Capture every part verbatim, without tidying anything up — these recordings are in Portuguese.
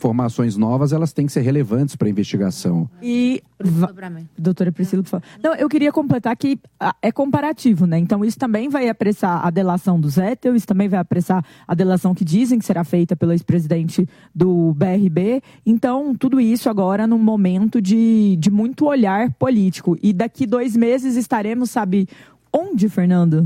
informações novas, elas têm que ser relevantes para a investigação. E, doutora Priscila, por favor. Não, eu queria completar que é comparativo, né? Então, isso também vai apressar a delação do Zettel, isso também vai apressar a delação que dizem que será feita pelo ex-presidente do B R B. Então, tudo isso agora num momento de, de muito olhar político. E daqui dois meses estaremos, sabe, onde, Fernando?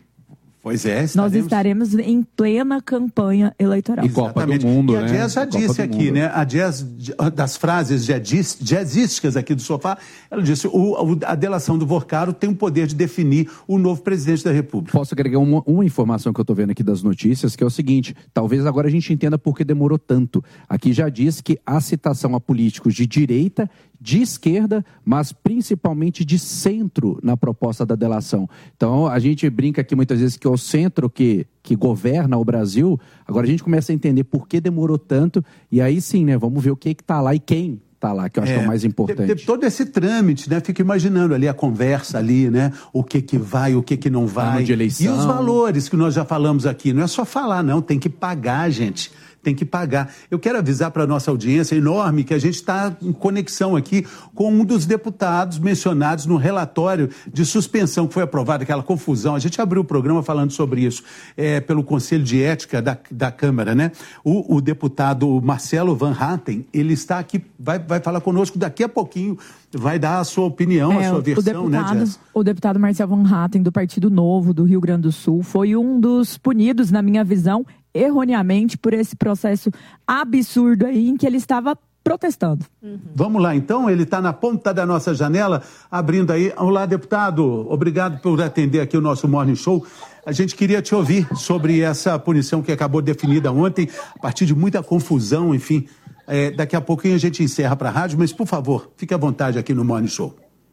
Pois é, estaremos... Nós estaremos em plena campanha eleitoral. E Copa do Mundo, e a né? Jazz já disse aqui, né? A Jazz, das frases jazz, jazzísticas aqui do sofá, ela disse, o, a delação do Vorcaro tem o poder de definir o novo presidente da República. Posso agregar uma, uma informação que eu estou vendo aqui das notícias, que é o seguinte, talvez agora a gente entenda por que demorou tanto. Aqui já diz que a citação a políticos de direita, de esquerda, mas principalmente de centro na proposta da delação. Então, a gente brinca aqui muitas vezes que é o centro que, que governa o Brasil. Agora a gente começa a entender por que demorou tanto, e aí sim, né, vamos ver o que está lá e quem está lá, que eu acho é, que é o mais importante. Teve todo esse trâmite, né? Fico imaginando ali a conversa ali, né? O que que vai, o que que não vai. De eleição. E os valores que nós já falamos aqui. Não é só falar, não. Tem que pagar, gente. Tem que pagar. Eu quero avisar para a nossa audiência enorme que a gente está em conexão aqui com um dos deputados mencionados no relatório de suspensão que foi aprovado, aquela confusão. A gente abriu o programa falando sobre isso é, pelo Conselho de Ética da, da Câmara, né? O, o deputado Marcelo Van Hatten, ele está aqui, vai, vai falar conosco daqui a pouquinho, vai dar a sua opinião, é, a sua versão, deputado, né, Jess? O deputado Marcelo Van Hatten, do Partido Novo do Rio Grande do Sul, foi um dos punidos, na minha visão, erroneamente, por esse processo absurdo aí em que ele estava protestando. Uhum. Vamos lá, então, ele está na ponta da nossa janela, abrindo aí. Olá, deputado, obrigado por atender aqui o nosso Morning Show. A gente queria te ouvir sobre essa punição que acabou definida ontem, a partir de muita confusão, enfim. É, daqui a pouquinho a gente encerra para a rádio, mas, por favor, fique à vontade aqui no Morning Show.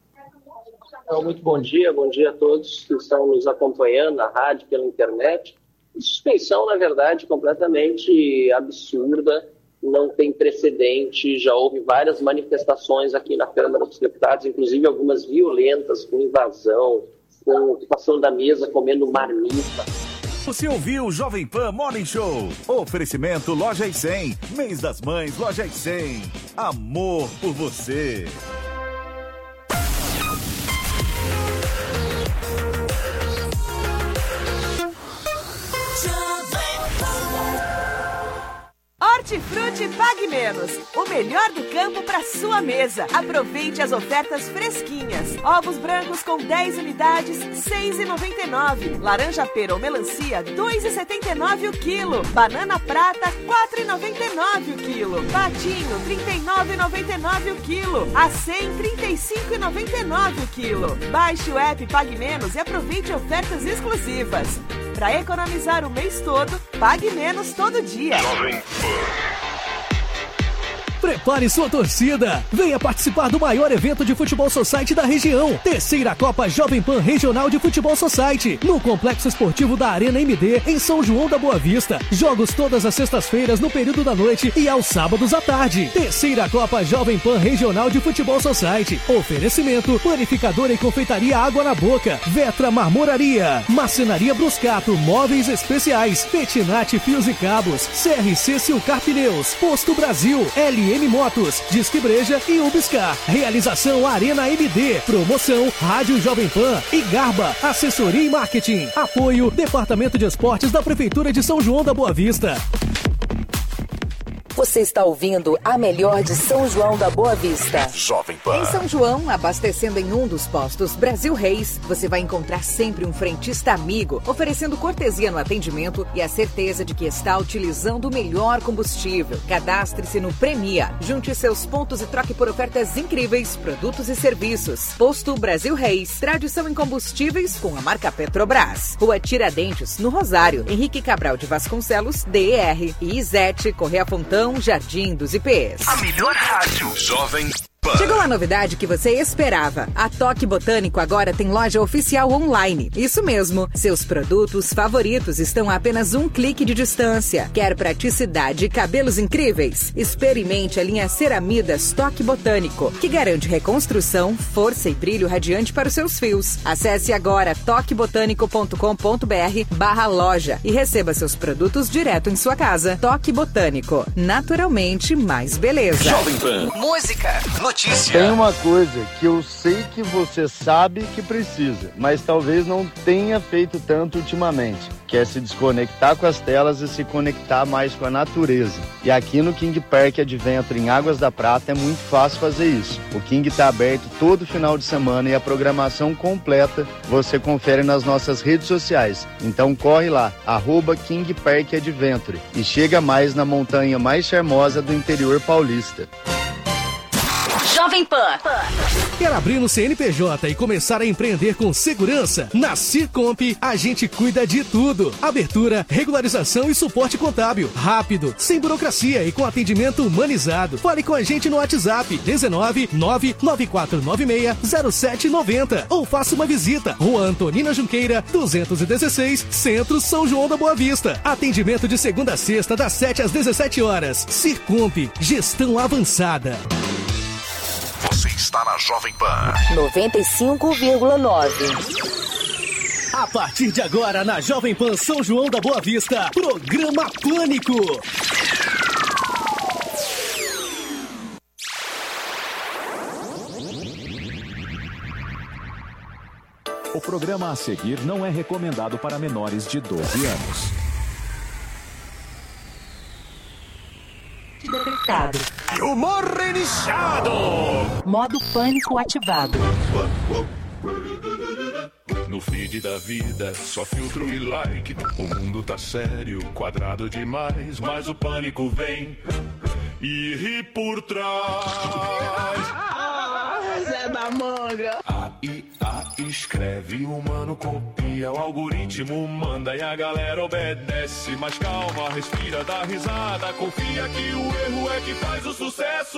Então, muito bom dia, bom dia a todos que estão nos acompanhando na rádio, pela internet. Suspensão, na verdade, completamente absurda, não tem precedente, já houve várias manifestações aqui na Câmara dos Deputados, inclusive algumas violentas, com invasão, com ocupação da mesa, comendo marmita. Você ouviu o Jovem Pan Morning Show? Oferecimento Loja e cem, mês das mães Loja e cem. Amor por você. Hortifruti Pague Menos, o melhor do campo para sua mesa. Aproveite as ofertas fresquinhas. Ovos brancos com dez unidades, seis reais e noventa e nove centavos. Laranja pera ou melancia, dois reais e setenta e nove centavos o quilo. Banana prata, quatro reais e noventa e nove centavos o quilo. Patinho, trinta e nove reais e noventa e nove centavos o quilo. A cem, trinta e cinco reais e noventa e nove centavos o quilo. Baixe o app Pague Menos e aproveite ofertas exclusivas. Para economizar o mês todo, pague menos todo dia. Prepare sua torcida. Venha participar do maior evento de futebol society da região. Terceira Copa Jovem Pan Regional de Futebol Society. No Complexo Esportivo da Arena M D, em São João da Boa Vista. Jogos todas as sextas-feiras no período da noite e aos sábados à tarde. Terceira Copa Jovem Pan Regional de Futebol Society. Oferecimento: Panificadora e Confeitaria Água na Boca. Vetra Marmoraria. Marcenaria Bruscato. Móveis Especiais. Petinati Fios e Cabos. C R C Silcar Pneus. Posto Brasil. L M Motos, Disque Breja e Ubiscar. Realização Arena M D. Promoção Rádio Jovem Pan e Garba. Assessoria e Marketing. Apoio Departamento de Esportes da Prefeitura de São João da Boa Vista. Você está ouvindo a melhor de São João da Boa Vista. Jovem Pan. Em São João, abastecendo em um dos postos Brasil Reis, você vai encontrar sempre um frentista amigo, oferecendo cortesia no atendimento e a certeza de que está utilizando o melhor combustível. Cadastre-se no Premia, junte seus pontos e troque por ofertas incríveis, produtos e serviços. Posto Brasil Reis, tradição em combustíveis com a marca Petrobras. Rua Tiradentes, no Rosário, Henrique Cabral de Vasconcelos, D R e Isete, Correia Fontão, Jardim dos I Pês. A melhor rádio. Jovem Chegou a novidade que você esperava. A Toque Botânico agora tem loja oficial online. Isso mesmo. Seus produtos favoritos estão a apenas um clique de distância. Quer praticidade e cabelos incríveis? Experimente a linha Ceramidas Toque Botânico, que garante reconstrução, força e brilho radiante para os seus fios. Acesse agora toque botânico ponto com ponto br barra loja e receba seus produtos direto em sua casa. Toque Botânico. Naturalmente mais beleza. Jovem Pan. Música. Notícia. Tem uma coisa que eu sei que você sabe que precisa, mas talvez não tenha feito tanto ultimamente, que é se desconectar com as telas e se conectar mais com a natureza. E aqui no King Park Adventure, em Águas da Prata, é muito fácil fazer isso. O King está aberto todo final de semana e a programação completa você confere nas nossas redes sociais. Então corre lá, arroba King Park Adventure, e chega mais na montanha mais charmosa do interior paulista. Jovem Pan. Quer abrir no C N P J e começar a empreender com segurança? Na Circomp, a gente cuida de tudo. Abertura, regularização e suporte contábil. Rápido, sem burocracia e com atendimento humanizado. Fale com a gente no WhatsApp dezenove, nove nove quatro nove seis, zero sete nove zero ou faça uma visita. Rua Antonina Junqueira, duzentos e dezesseis, Centro São João da Boa Vista. Atendimento de segunda a sexta, das sete às dezessete horas. Circomp, gestão avançada. Você está na Jovem Pan noventa e cinco vírgula nove. A partir de agora, na Jovem Pan São João da Boa Vista, Programa Pânico. O programa a seguir não é recomendado para menores de doze anos. Detectado. Humor iniciado. Modo pânico ativado. No feed da vida, só filtro e like. O mundo tá sério, quadrado demais. Mas o pânico vem e ri por trás. Zé da Manga. A I A escreve, o humano copia, o algoritmo manda e a galera obedece. Mas calma, respira, dá risada, confia que o erro é que faz o sucesso.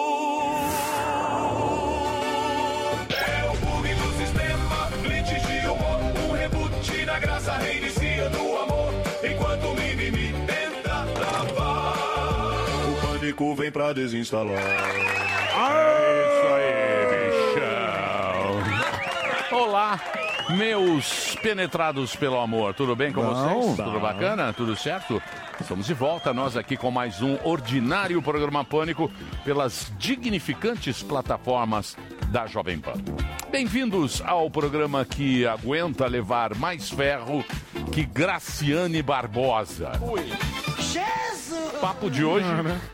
É o bug do sistema, glitch de humor, um reboot na graça, reinicia no amor, enquanto o mimimi tenta travar. O pânico vem pra desinstalar. É isso aí, bichão. Olá, meus penetrados pelo amor, tudo bem com Não, vocês? tá. Tudo bacana? Tudo certo? Estamos de volta, nós aqui com mais um ordinário programa Pânico pelas dignificantes plataformas da Jovem Pan. Bem-vindos ao programa que aguenta levar mais ferro que Graciane Barbosa. Ui. Jesus! Papo de hoje,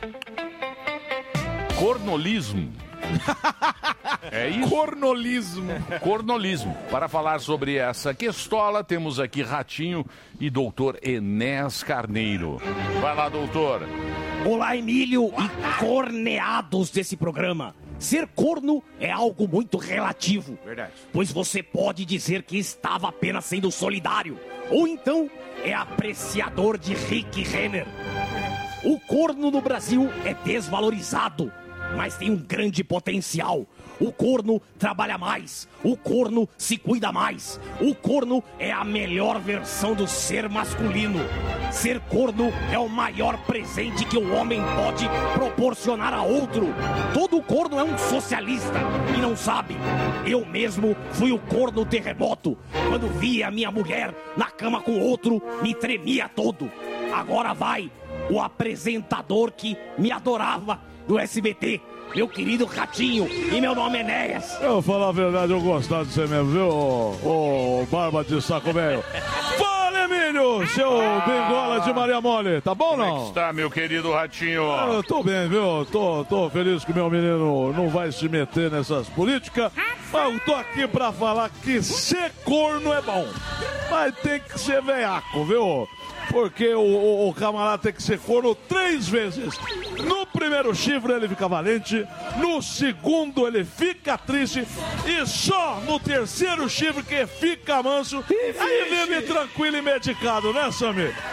cornolismo. É isso? Cornolismo. Cornolismo. Para falar sobre essa questola, temos aqui Ratinho e doutor Enéas Carneiro. Vai lá, doutor. Olá, Emílio e corneados desse programa. Ser corno é algo muito relativo. Verdade. Pois você pode dizer que estava apenas sendo solidário. Ou então é apreciador de Rick Renner. O corno no Brasil é desvalorizado, mas tem um grande potencial. O corno trabalha mais, o corno se cuida mais, o corno é a melhor versão do ser masculino. Ser corno é o maior presente que o homem pode proporcionar a outro. Todo corno é um socialista e não sabe. Eu mesmo fui o corno terremoto. Quando via a minha mulher na cama com outro, me tremia todo. Agora vai o apresentador que me adorava do S B T, meu querido Ratinho, e meu nome é Enéas. Eu vou falar a verdade, eu gostava de você mesmo, viu, ô, ô barba de saco velho. Fala, Emílio, seu bengola de Maria Mole, tá bom ou não? Como é que está, meu querido Ratinho? Eu tô bem, viu, tô, tô feliz que meu menino não vai se meter nessas políticas, mas eu tô aqui pra falar que ser corno é bom, mas tem que ser veiaco, viu? Porque o, o, o camarada tem que ser corno três vezes. No primeiro chifre ele fica valente, no segundo ele fica triste e só no terceiro chifre que fica manso. Aí vive tranquilo e medicado, né, Samir?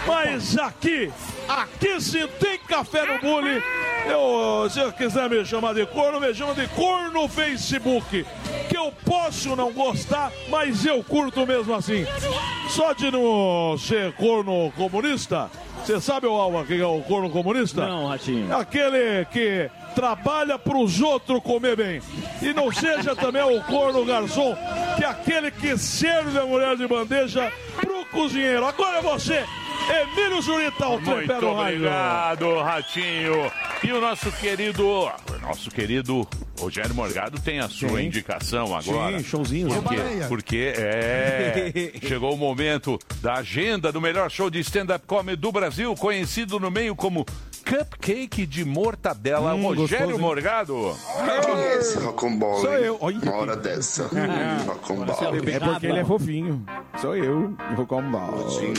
Mas aqui, aqui sim tem café no bule. Eu, se eu quiser me chamar de corno, me chama de corno no Facebook. Que eu posso não gostar, mas eu curto mesmo assim. Só de não ser corno comunista. Você sabe, Alma, quem é o corno comunista? Não, Ratinho. Aquele que trabalha pros outros comer bem. E não seja também o corno garçom, que é aquele que serve a mulher de bandeja pro cozinheiro. Agora é você, Emílio Zurita, o trem pé Muito no raio. obrigado, Ratinho. E o nosso querido, nosso querido Rogério Morgado tem a sua Sim. indicação agora. Sim, showzinho. Por quê? Porque é, chegou o momento da agenda do melhor show de stand-up comedy do Brasil, conhecido no meio como Cupcake de Mortadela. Hum, Rogério gostoso, hein? Morgado. Quem é esse Rocambole? Sou eu. Olha. Uma hora dessa. É Rocambole. É porque ele é fofinho. Sou eu, Rocambole.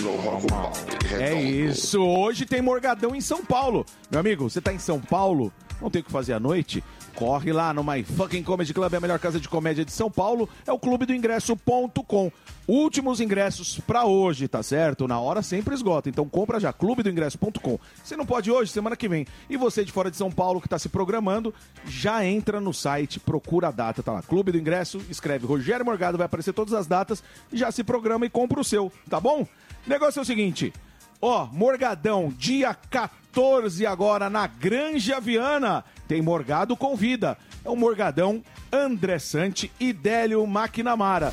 É isso. Hoje tem Morgadão em São Paulo. Meu amigo, você tá em São Paulo? Não tem o que fazer à noite? Corre lá no My Fucking Comedy Club, a melhor casa de comédia de São Paulo. É o clube do ingresso ponto com. Últimos ingressos pra hoje, tá certo? Na hora sempre esgota. Então compra já, clube do ingresso ponto com. Se não pode hoje, semana que vem. E você de fora de São Paulo que tá se programando, já entra no site, procura a data, tá lá. Clube do Ingresso, escreve Rogério Morgado, vai aparecer todas as datas, já se programa e compra o seu, tá bom? O negócio é o seguinte, ó, Morgadão, dia quatorze agora na Granja Viana. Tem Morgado Convida. É o Morgadão, André Sante e Délio McNamara.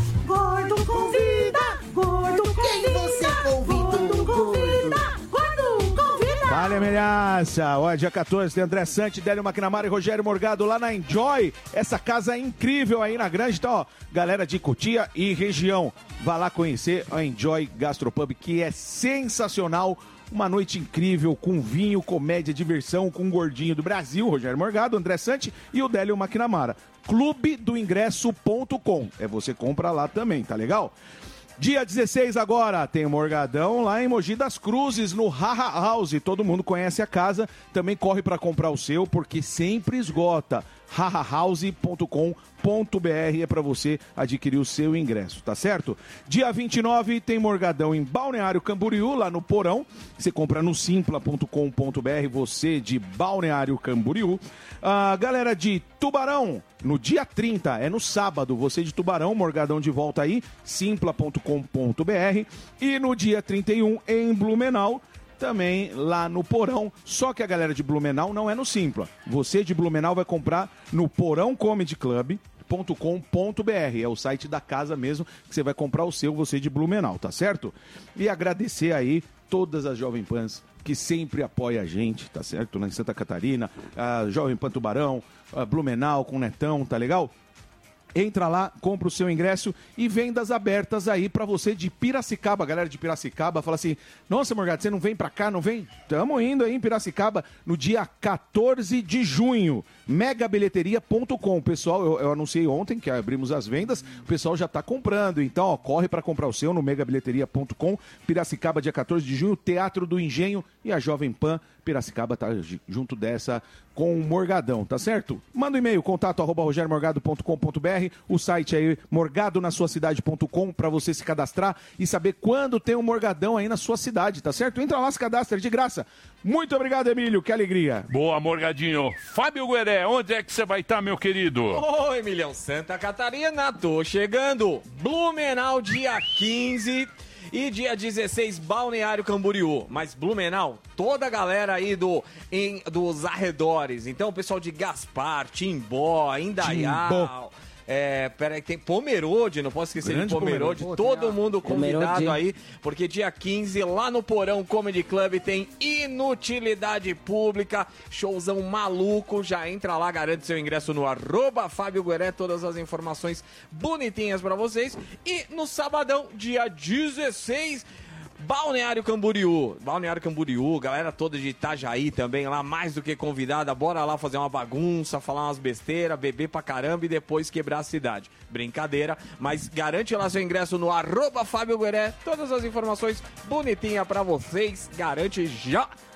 Gordo convida, gordo convida. Quem você convida? Gordo convida, gordo convida. Vale, ameaça. Ó, dia quatorze tem André Sante, Délio McNamara e Rogério Morgado lá na Enjoy. Essa casa é incrível aí na Granja. Então, ó, galera de Cotia e região, vá lá conhecer a Enjoy Gastropub, que é sensacional. Uma noite incrível, com vinho, comédia, diversão, com o gordinho do Brasil, Rogério Morgado, André Sante e o Délio McNamara. clube do ingresso ponto com. É, você compra lá também, tá legal? Dia dezesseis agora, tem Morgadão lá em Mogi das Cruzes, no Haha House. Todo mundo conhece a casa, também corre para comprar o seu, porque sempre esgota. haha house ponto com ponto b r é para você adquirir o seu ingresso, tá certo? Dia vinte e nove tem Morgadão em Balneário Camboriú, lá no Porão. Você compra no simpla ponto com ponto b r, você de Balneário Camboriú. A galera de Tubarão, no dia trinta, é no sábado, você de Tubarão, Morgadão de volta aí, simpla ponto com ponto b r. E no dia trinta e um, em Blumenau, também lá no Porão, só que a galera de Blumenau não é no Simpla. Você de Blumenau vai comprar no porão comedy club ponto com ponto b r, é o site da casa mesmo que você vai comprar o seu, você de Blumenau, tá certo? E agradecer aí todas as Jovem Pans que sempre apoia a gente, tá certo? Lá em Santa Catarina, a Jovem Pan Tubarão, a Blumenau com o Netão, tá legal? Entra lá, compra o seu ingresso e vendas abertas aí pra você de Piracicaba. A galera de Piracicaba fala assim, nossa, Morgado, você não vem pra cá, não vem? Tamo indo aí em Piracicaba no dia quatorze de junho. mega bilheteria ponto com. Pessoal, eu, eu anunciei ontem que abrimos as vendas, o pessoal já tá comprando. Então, ó, corre pra comprar o seu no mega bilheteria ponto com. Piracicaba, dia quatorze de junho, Teatro do Engenho e a Jovem Pan. Piracicaba tá junto dessa com o Morgadão, tá certo? Manda um e-mail, contato arroba rogério morgado ponto com ponto b r, o site aí morgado na sua cidade ponto com para você se cadastrar e saber quando tem um Morgadão aí na sua cidade, tá certo? Entra lá, se cadastra de graça. Muito obrigado, Emílio, que alegria. Boa, Morgadinho. Fábio Gueré, onde é que você vai estar, meu querido? Oi, Emilhão, Santa Catarina, tô chegando. Blumenau, dia quinze... E dia dezesseis, Balneário Camboriú. Mas Blumenau, toda a galera aí do, em, dos arredores. Então, o pessoal de Gaspar, Timbó, Indaial... É, peraí, tem Pomerode, não posso esquecer Grande de Pomerode. Pomerode. Todo mundo convidado Pomerode. aí, porque dia quinze, lá no Porão Comedy Club, tem Inutilidade Pública, showzão maluco. Já entra lá, garante seu ingresso no arroba Fábio Gueré, todas as informações bonitinhas pra vocês. E no sabadão, dia dezesseis, Balneário Camboriú, Balneário Camboriú, galera toda de Itajaí também lá, mais do que convidada, bora lá fazer uma bagunça, falar umas besteiras, beber pra caramba e depois quebrar a cidade. Brincadeira, mas garante lá seu ingresso no arroba Fábio Gueré, todas as informações bonitinhas pra vocês, garante já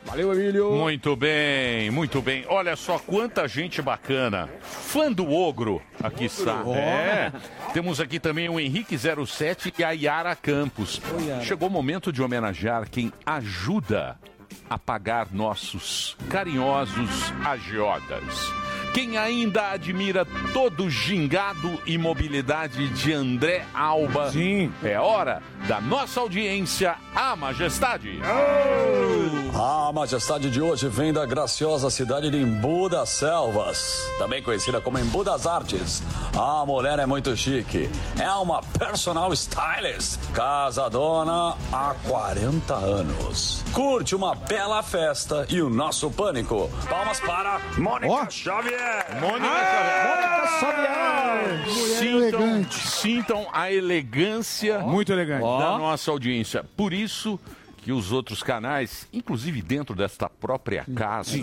Valeu, Emílio. Muito bem, muito bem. Olha só quanta gente bacana. Fã do Ogro, aqui está. Oh. É. Temos aqui também o Henrique zero sete e a Yara Campos. Oi, Yara. Chegou o momento de homenagear quem ajuda a pagar nossos carinhosos agiotas. Quem ainda admira todo o gingado e mobilidade de André Alba. Sim. É hora da nossa audiência, a Majestade. A majestade de hoje vem da graciosa cidade de Embu das Selvas, também conhecida como Embu das Artes. A mulher é muito chique, é uma personal stylist, casadona há quarenta anos. Curte uma bela festa e o nosso pânico. Palmas para Mônica Ó. Xavier. Mônica Xavier. Sintam, sintam a elegância Muito elegante. da nossa audiência. Por isso que os outros canais, inclusive dentro desta própria casa,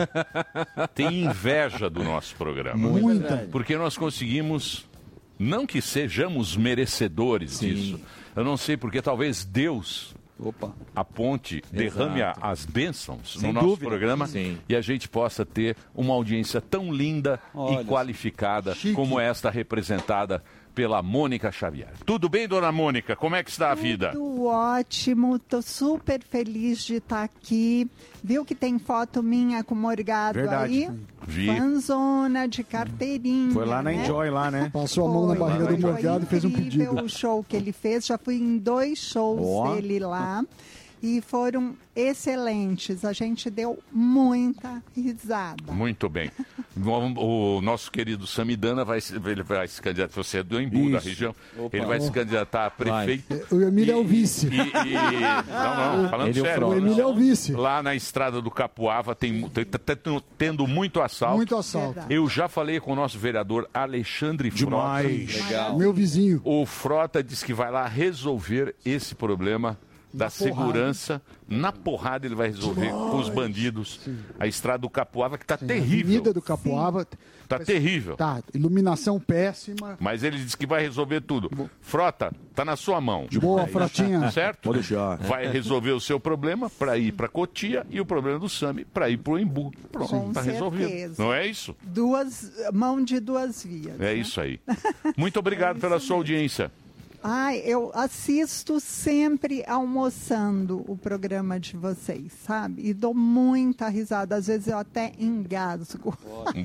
têm inveja do nosso programa. Muita. Porque nós conseguimos, não que sejamos merecedores disso, eu não sei porque talvez Deus Opa. aponte, derrame a- Exato. as bênçãos Sem no nosso dúvida. programa Sim. e a gente possa ter uma audiência tão linda Olha e qualificada como esta representada pela Mônica Xavier. Tudo bem, dona Mônica? Como é que está a vida? Tudo ótimo, tô super feliz de estar aqui. Viu que tem foto minha com o Morgado Verdade. aí? Vi. Fanzona de carteirinha. Foi lá na né? Enjoy, lá, né? Passou a mão na Foi, barriga do foi Morgado e fez um incrível pedido. o show que ele fez. Já fui em dois shows Ó. dele lá. E foram excelentes. A gente deu muita risada. Muito bem. O, o nosso querido Samidana vai, se- ele vai se candidatar, você é do Embu, da Isso. região, Opa. ele vai se candidatar a prefeito. O Emílio é o vice. E, e- não, não, falando Ele é o sério. Frota. O Emílio é o vice. Lá na estrada do Capuava tem, mu- tem- tá tendo, tendo muito assalto. Muito assalto. Verdade. Eu já falei com o nosso vereador Alexandre Demais. Frota. Legal. Meu vizinho. O Frota disse que vai lá resolver esse problema da porrada. segurança. Na porrada ele vai resolver com os bandidos. A estrada do Capuava que tá terrível. Avenida do Capuava. Tá terrível. Tá, iluminação péssima. Mas ele disse que vai resolver tudo. Frota, tá na sua mão. Boa, Frotinha. Certo? Pode deixar. Vai resolver o seu problema para ir para Cotia e o problema do Sami para ir para o Embu. Pronto, Com tá resolvido. certeza. Não é isso? Duas, mão de duas vias. É isso aí. Muito obrigado pela sua audiência. Ai, eu assisto sempre almoçando o programa de vocês, sabe? E dou muita risada. Às vezes eu até engasgo.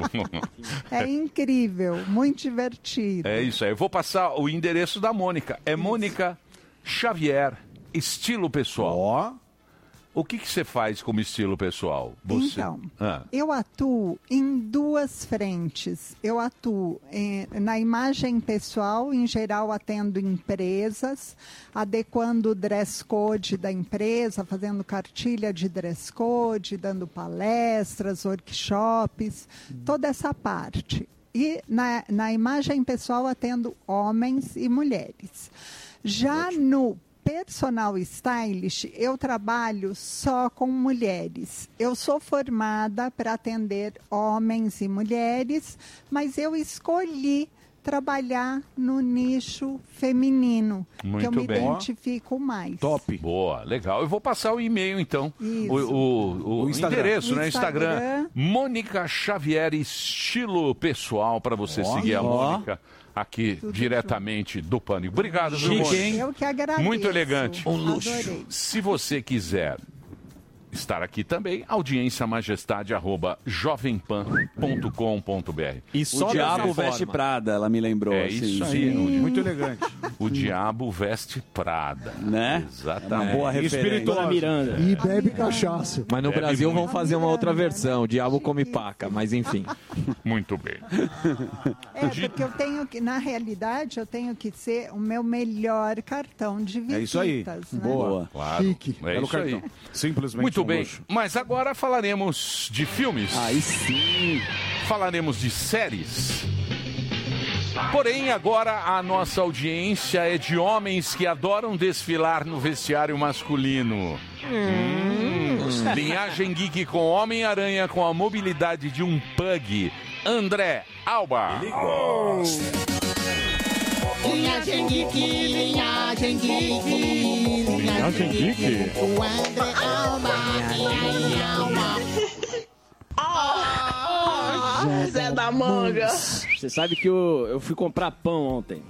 É incrível, muito divertido. É isso aí. Eu vou passar o endereço da Mônica. É Mônica Xavier, estilo pessoal. O que que você faz como estilo pessoal? Você... Então, Ah. eu atuo em duas frentes. Eu atuo eh, na imagem pessoal, em geral atendo empresas, adequando o dress code da empresa, fazendo cartilha de dress code, dando palestras, workshops, toda essa parte. E na, na imagem pessoal atendo homens e mulheres. Já no personal stylist, eu trabalho só com mulheres. Eu sou formada para atender homens e mulheres, mas eu escolhi trabalhar no nicho feminino, Muito que eu me bem. identifico mais. Top. Boa, legal. Eu vou passar o e-mail, então. Isso. O, o, o O Instagram. endereço, né? Instagram. Instagram. Mônica Xavier, estilo pessoal, para você Ó. seguir a Ó. Mônica aqui diretamente do Pânico. Obrigado, viu, Chique, Mônica? hein? Eu que agradeço. Muito elegante. Um luxo. Adorei. Se você quiser estar aqui também, audiência majestade arroba jovempan ponto com ponto br. E só O Diabo dessa Veste forma- Prada, ela me lembrou. É assim. isso aí. Muito elegante. O Diabo Veste Prada. Né? Exatamente. É uma boa referência. Dona Miranda. E bebe cachaça. Mas no Bebe Brasil muito. vão fazer uma outra versão. O Diabo come paca, mas enfim. Muito bem. É, porque eu tenho que, na realidade, eu tenho que ser o meu melhor cartão de visitas. É isso aí. Né? Boa. Claro. Chique. É Belo isso aí. cartão. Simplesmente Muito um bem. luxo. Mas agora falaremos de filmes. Aí sim. Falaremos de séries. Porém, agora a nossa audiência é de homens que adoram desfilar no vestiário masculino. Hum. Linhagem geek com Homem-Aranha com a mobilidade de um pug. André Alba. Linhagem Geek, Linhagem Geek, Linhagem Geek. O André Alba e a Alma. Ah, Zé da Manga. Você sabe que eu, eu fui comprar pão ontem.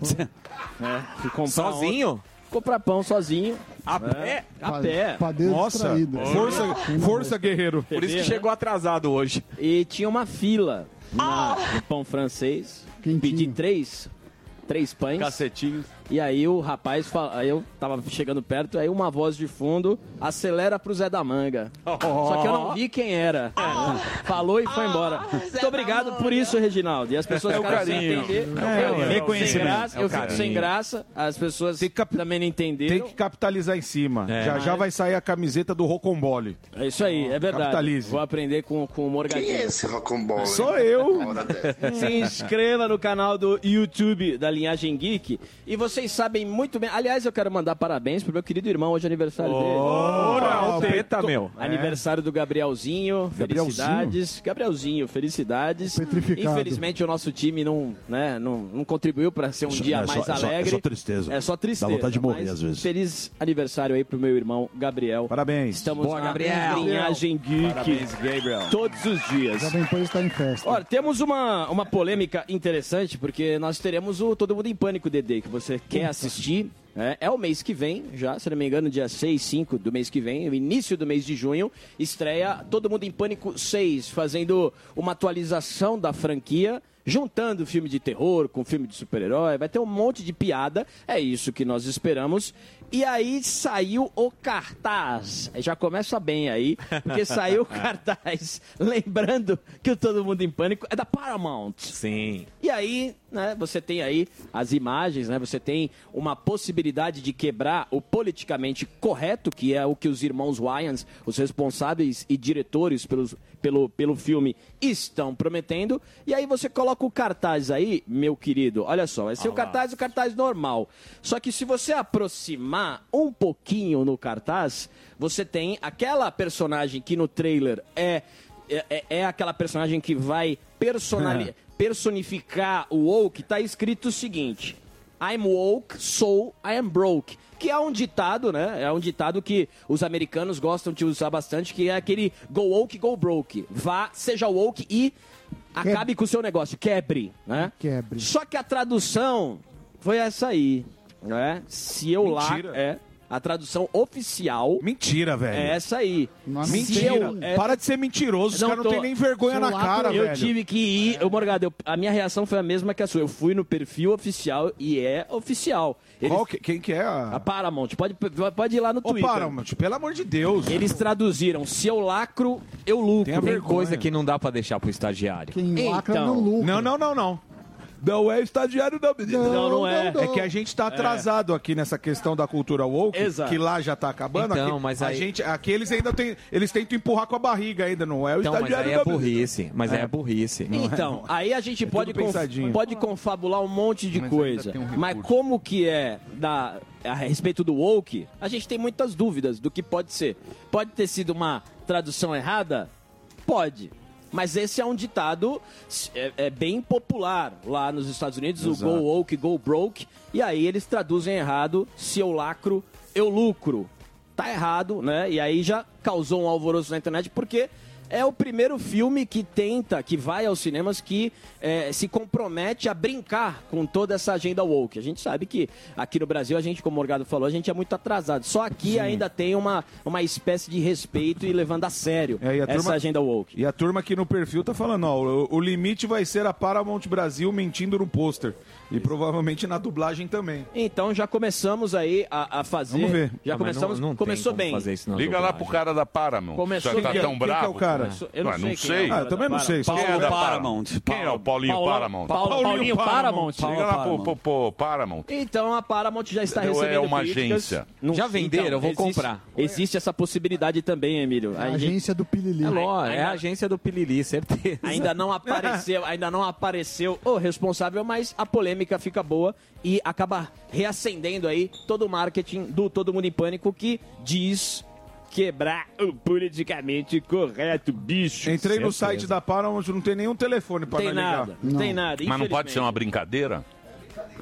É, fui comprar Sozinho? ontem. Comprar pão sozinho. A É, pé? A pé. Padeiro Nossa, distraído. força, força guerreiro. Por isso que né? chegou atrasado hoje. E tinha uma fila na- no pão francês. Pedi três, três pães. Cacetinhos. E aí o rapaz, fala- aí eu tava chegando perto, aí uma voz de fundo, acelera pro Zé da Manga. Só que eu não vi quem era. Falou e foi embora. Muito obrigado por isso, Reginaldo. E as pessoas É o ficaram sem carinho. entender. É o Eu- carinho. sem Reconhecimento. graça, É o eu fico carinho. sem graça, as pessoas também não entenderam. Tem que capitalizar em cima. É. Já já Mas- vai sair a camiseta do Rocombole. É isso aí, é verdade. Capitalize. Vou aprender com, com o Morgadinho. Quem é esse Rocombole? Sou eu. Se inscreva no canal do YouTube da Linhagem Geek. E vocês sabem muito bem. Aliás, eu quero mandar parabéns pro meu querido irmão, hoje é aniversário dele. Ora, Oh, teta, meu. Aniversário do Gabrielzinho. Felicidades. Gabrielzinho, felicidades. Petrificado. Infelizmente, o nosso time não, né, não, não contribuiu para ser um Só- dia é só- mais é só- é alegre. só tristeza. É só tristeza. Dá vontade de morrer, mas às vezes. Feliz aniversário aí pro meu irmão Gabriel. Parabéns. Estamos Boa, na Gabriel. Linhagem Geek. Parabéns, Gabriel. Todos os dias. Jovem Pan está em festa. Olha, temos uma, uma polêmica interessante, porque nós teremos o Todo Mundo em Pânico, Dedê, que você quer assistir. É, é o mês que vem, já, se não me engano, dia seis, cinco do mês que vem, o início do mês de junho, estreia Todo Mundo em Pânico seis, fazendo uma atualização da franquia, juntando filme de terror com filme de super-herói, vai ter um monte de piada, é isso que nós esperamos. E aí saiu o cartaz. Já começa bem aí, porque saiu o cartaz. Lembrando que o Todo Mundo em Pânico é da Paramount. Sim. E aí, né, você tem aí as imagens, né? Você tem uma possibilidade de quebrar o politicamente correto, que é o que os irmãos Wayans, os responsáveis e diretores pelos, pelo, pelo filme, estão prometendo. E aí você coloca o cartaz aí, meu querido. Olha só, vai ser o cartaz, o cartaz normal. Só que se você aproximar um pouquinho no cartaz, você tem aquela personagem que no trailer é, é, é aquela personagem que vai personalizar. personificar o woke, tá escrito o seguinte: I'm woke, so I am broke. Que é um ditado, né? É um ditado que os americanos gostam de usar bastante, que é aquele go woke, go broke. Vá, seja woke e acabe com o seu negócio, quebre, né? Quebre. Só que a tradução foi essa aí, né? Se eu lá... Mentira. É, a tradução oficial... Mentira, velho. É essa aí. Nossa, Se Mentira. eu- é- Para de ser mentiroso. Os Não caras não tô. têm nem vergonha na Seu cara, eu velho. tive que ir, eu, Morgado, eu- a minha reação foi a mesma que a sua. Eu fui no perfil oficial e é oficial. Eles, Qual que- quem que é a... a Paramount, pode, pode ir lá no Ô, Twitter. Paramount, pelo amor de Deus. Eles traduziram, se eu lacro, eu lucro. Tem a Tem vergonha. coisa que não dá pra deixar pro estagiário. Quem lacra Então. não lucra. Não, não, não, não. Não é estagiário, não, menino. Não, não é. É que a gente tá atrasado aqui nessa questão da cultura woke, Exato. que lá já tá acabando. Então, aqui, mas a aí- gente, aqui eles ainda tem, eles tentam empurrar com a barriga ainda, não é o Então, mas estagiário aí é não, menino. burrice. Mas aí é burrice. Então, aí a gente pode, tudo conf- pensadinho. pode confabular um monte de Mas coisa. ainda tem um Mas recurso. como que é da, a respeito do woke, a gente tem muitas dúvidas do que pode ser. Pode ter sido uma tradução errada? Pode. Mas esse é um ditado é, é bem popular lá nos Estados Unidos, Exato. o go woke, go broke. E aí eles traduzem errado, se eu lacro, eu lucro. Tá errado, né? E aí já causou um alvoroço na internet, porque é o primeiro filme que tenta, que vai aos cinemas, que é, se compromete a brincar com toda essa agenda woke. A gente sabe que aqui no Brasil, a gente, como o Morgado falou, a gente é muito atrasado. Só aqui Sim. ainda tem uma, uma espécie de respeito e levando a sério É, e a essa turma- agenda woke. E a turma aqui no perfil tá falando, ó, o, o limite vai ser a Paramount Brasil mentindo no pôster. E provavelmente na dublagem também. Então já começamos aí a, a fazer. Vamos ver. Já Não, mas começamos. não- não tem começou como bem. fazer isso na Liga lá dublagem. pro cara da Paramount. Começou Já tá bem. tão Quem que é bravo. o cara? Começou- eu não Ué, sei não quem sei. é. Ah, eu também não sei. Quem é Paulo da Paramount. Quem é o Paulinho Paulão- Paramount? Paulo- Paulinho Paramount. Liga lá pro, pro, pro Paramount. Então a Paramount já está Entendeu? recebendo É uma críticas. agência. Não- Já venderam? Eu vou existe- comprar. Existe essa possibilidade também, Emílio. A A gente- agência do Pilili. É lógico, é Ainda- a agência do Pilili, certeza. Ainda não apareceu, ainda não apareceu o responsável, mas a polêmica fica boa e acaba reacendendo aí todo o marketing do Todo Mundo em Pânico, que diz quebrar o politicamente correto, bicho. Entrei no Certeza. site da Paramount, não tem nenhum telefone pra Tem nós ligar. nada, não tem nada. Mas não pode ser uma infelizmente. brincadeira?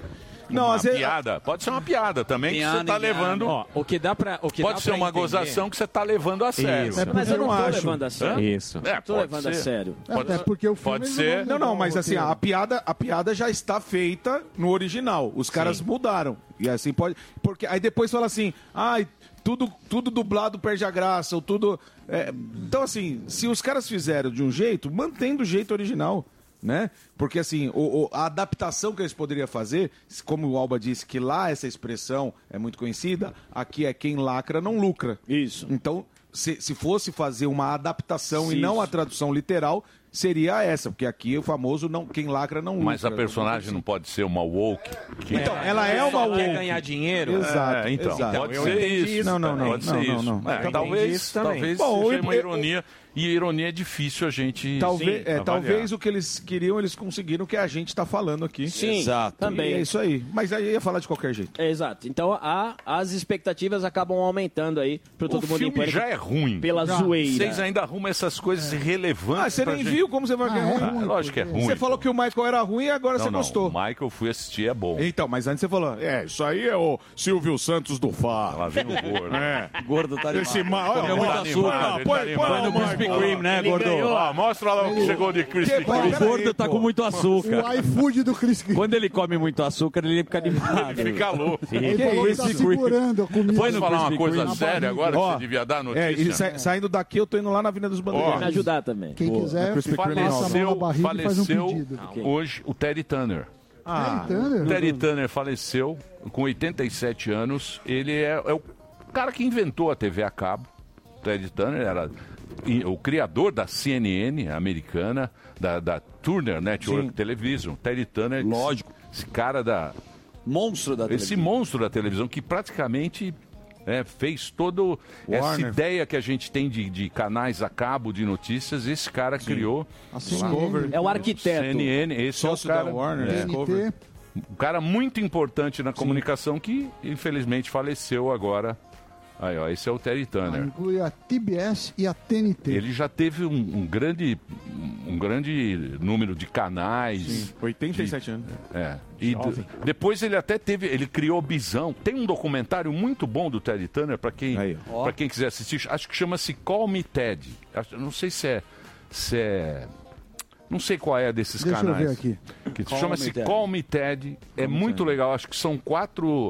Não, uma piada. Pode ser uma piada também que Piada você tá enganada. levando. Ó, o que dá pra, o que Pode dá ser pra uma entender- gozação que você tá levando a sério. Isso. É porque Mas eu não tô acho. levando a sério. Isso. É, Tô pode levando a ser. sério. Pode, É porque o filme pode ele ser. Não, não, mas assim, roteiro. a piada, a piada já está feita no original. Os caras mudaram. E assim pode. Porque aí depois fala assim, ai, tudo, tudo dublado perde a graça, ou tudo. é, então, assim, se os caras fizeram de um jeito, mantém do jeito original. Né? Porque assim, o- o- a adaptação que eles poderiam fazer, como o Alba disse, que lá essa expressão é muito conhecida, aqui é quem lacra não lucra. Isso. Então, se, se fosse fazer uma adaptação e Isso. não a tradução literal, seria essa, porque aqui o famoso não, quem lacra não lucra. Mas a personagem não pode ser uma woke. que- Então, ela é uma Só woke. quer ganhar dinheiro? Exato, É, então, exato. pode Eu ser entendi isso. Não, não, não. Pode não, ser não, isso. não. É, Então, talvez isso também. talvez Bom, seja eu- uma eu- ironia. E ironia é difícil a gente. Talvez, sim, é, avaliar. talvez o que eles queriam, eles conseguiram, que a gente está falando aqui. Sim, Exato. também. E é isso aí. Mas aí ia falar de qualquer jeito. É, exato. Então a, as expectativas acabam aumentando aí pro todo O mundo em filme Pânico já é ruim. pela zoeira. Vocês ainda arrumam essas coisas irrelevantes. Ah, você pra nem gente. viu como você vai Ah, ganhar é ruim? ruim, lógico que é ruim. Você falou que o Michael era ruim e agora Não, você não, gostou. O Michael fui assistir, é bom. Então, mas antes você falou, é, isso aí é o Silvio Santos do Fá. Lá vem o gordo. É. Gordo tá Esse animado. ma... olha, Comeu muito olha, açúcar. olha, Ele põe- tá põe animado. lá o Foi no Krispy Michael. Kreme, né, Ele gordo? ganhou. Ó, mostra lá o que chegou de Krispy Que bom, Kreme. O gordo tá com muito açúcar. O iFood do Chris Kreme. Quando ele come muito açúcar, ele fica animado. Ele fica louco. Ele Que falou que tá Krispy Kreme? segurando a comida. Foi Posso no falar uma Krispy coisa Kreme. séria agora Ó, que você devia dar É, notícia? e sa- saindo daqui, eu tô indo lá na Avenida dos Bandeirantes. Ó, Me ajudar também. Quem Boa. quiser, Krispy Kreme passa a mão na Faleceu, barriga e faz um faleceu pedido. hoje o Terry Turner. Ah, Turner? Terry Turner faleceu com oitenta e sete anos. Ele é, é o cara que inventou a T V a cabo. Terry Turner era i- o criador da C N N americana, da, da Turner Network Sim. Television. Terry Turner, Lógico. Esse, esse cara da... Monstro da Esse televisão. monstro da televisão que praticamente é, fez toda essa Warner. ideia que a gente tem de, de canais a cabo de notícias. Esse cara criou. A C N N. É o arquiteto. C N N, esse Sócio é o cara, da Warner, é, Discovery. T N T. um cara muito importante na comunicação que infelizmente faleceu agora. Aí, ó, esse é o Terry Ah, Turner. inclui a T B S e a T N T. Ele já teve um, um grande um grande número de canais. Sim, oitenta e sete anos. É. E d- depois ele até teve, ele criou Bisão. Tem um documentário muito bom do Terry Turner para quem Aí, para quem quiser assistir. Acho que chama-se Call Me Ted. Acho- Não sei se é se é não sei qual é desses Deixa eu canais. ver aqui. Que Call chama-se Me Ted. Call Me Ted. É Call Me muito Ted. legal. Acho que são quatro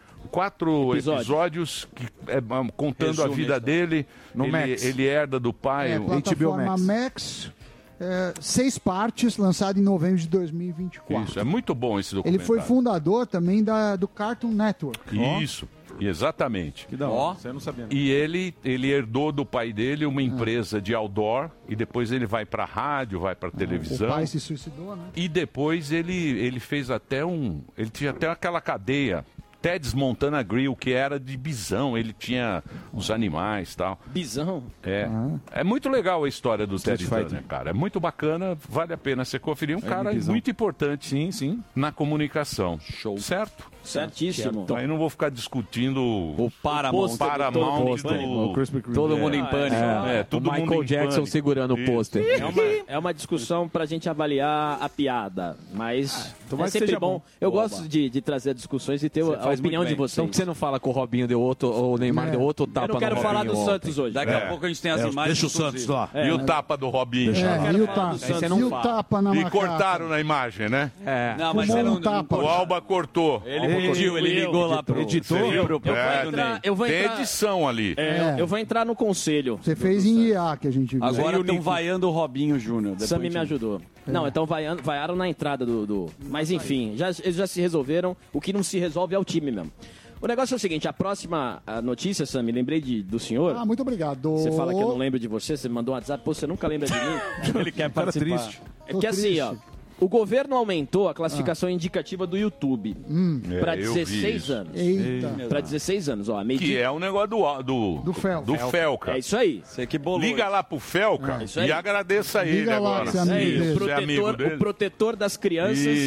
quatro Episódios. episódios, que é, um, contando a Resume vida isso. dele. No ele, Max. ele herda do pai. É, o- plataforma Max. Max, é, seis partes, lançado em novembro de dois mil e vinte e quatro. Isso, é muito bom esse Ele documentário. foi fundador também da, do Cartoon Network. Isso, exatamente. Que da Ó. hora. Você não sabia. E ele, ele herdou do pai dele uma empresa de outdoor e depois ele vai para rádio, vai para O televisão. pai se suicidou, né? E depois ele, ele fez até um. Ele tinha até aquela cadeia. Ted's Montana Grill, que era de bisão, ele tinha os animais e tal. Bisão. É. É muito legal a história do Street Terry Fighter. Turner, cara. É muito bacana, vale a pena você conferir. Um É cara de bisão. muito importante Sim, sim. na comunicação. Show. Certo? Certíssimo. Então aí não vou ficar discutindo O Paramount. O Paramount todo mundo. do... Crispy Kreme. Todo É. mundo em pânico. É, todo o Michael mundo em Jackson pânico. segurando o Isso. pôster. É uma, é uma discussão pra gente avaliar a piada, mas tomara é que sempre seja bom. bom. Eu Boa, gosto de, de trazer discussões e ter Você a faz opinião muito de bem. vocês. Então por que você não fala com o Robinho deu outro, ou o Neymar É. deu outro tapa Eu não quero no falar Robinho do ontem. Santos hoje. Daqui É. a pouco a gente tem as É, imagens. deixa o Santos lá. É, E o não. tapa do Robinho. É, quero e o, falar ta do Santos. e Não o fala. tapa na E macaca. cortaram na imagem, né? É. Não, mas Fumou você um não, tapa. O Alba cortou. Ele pediu, ele eu, ligou lá pro editor. Você viu? pro, pro Eu pai vou do entrar, Ney. eu vou Tem entrar, edição ali. é, É. eu vou entrar no conselho. Você fez em I A que a gente viu. Agora E o estão Nico? vaiando o Robinho Júnior. Depois Sammy a me gente- ajudou. Não, então vaiaram, vaiaram na entrada do, do- Mas enfim, já, eles já se resolveram. O que não se resolve é o time mesmo. O negócio é o seguinte, a próxima a notícia, Sammy, lembrei de, do senhor. Ah, muito obrigado. Você fala que eu não lembro de você, você me mandou um WhatsApp, pô, você nunca lembra de mim? Ele quer Cara participar. triste. É porque Tô assim, ó, triste. o governo aumentou a classificação indicativa do YouTube É, para eu vi dezesseis isso. anos. Eita. Para dezesseis anos, ó. A medida... Que é um negócio do, do, Do Fel. do Felca. É isso aí. Você que bolou. Liga lá pro Felca isso aí. e agradeça a ele Liga lá, agora. você é amigo É, dele. o, Você é amigo protetor, dele? o protetor das crianças. Isso.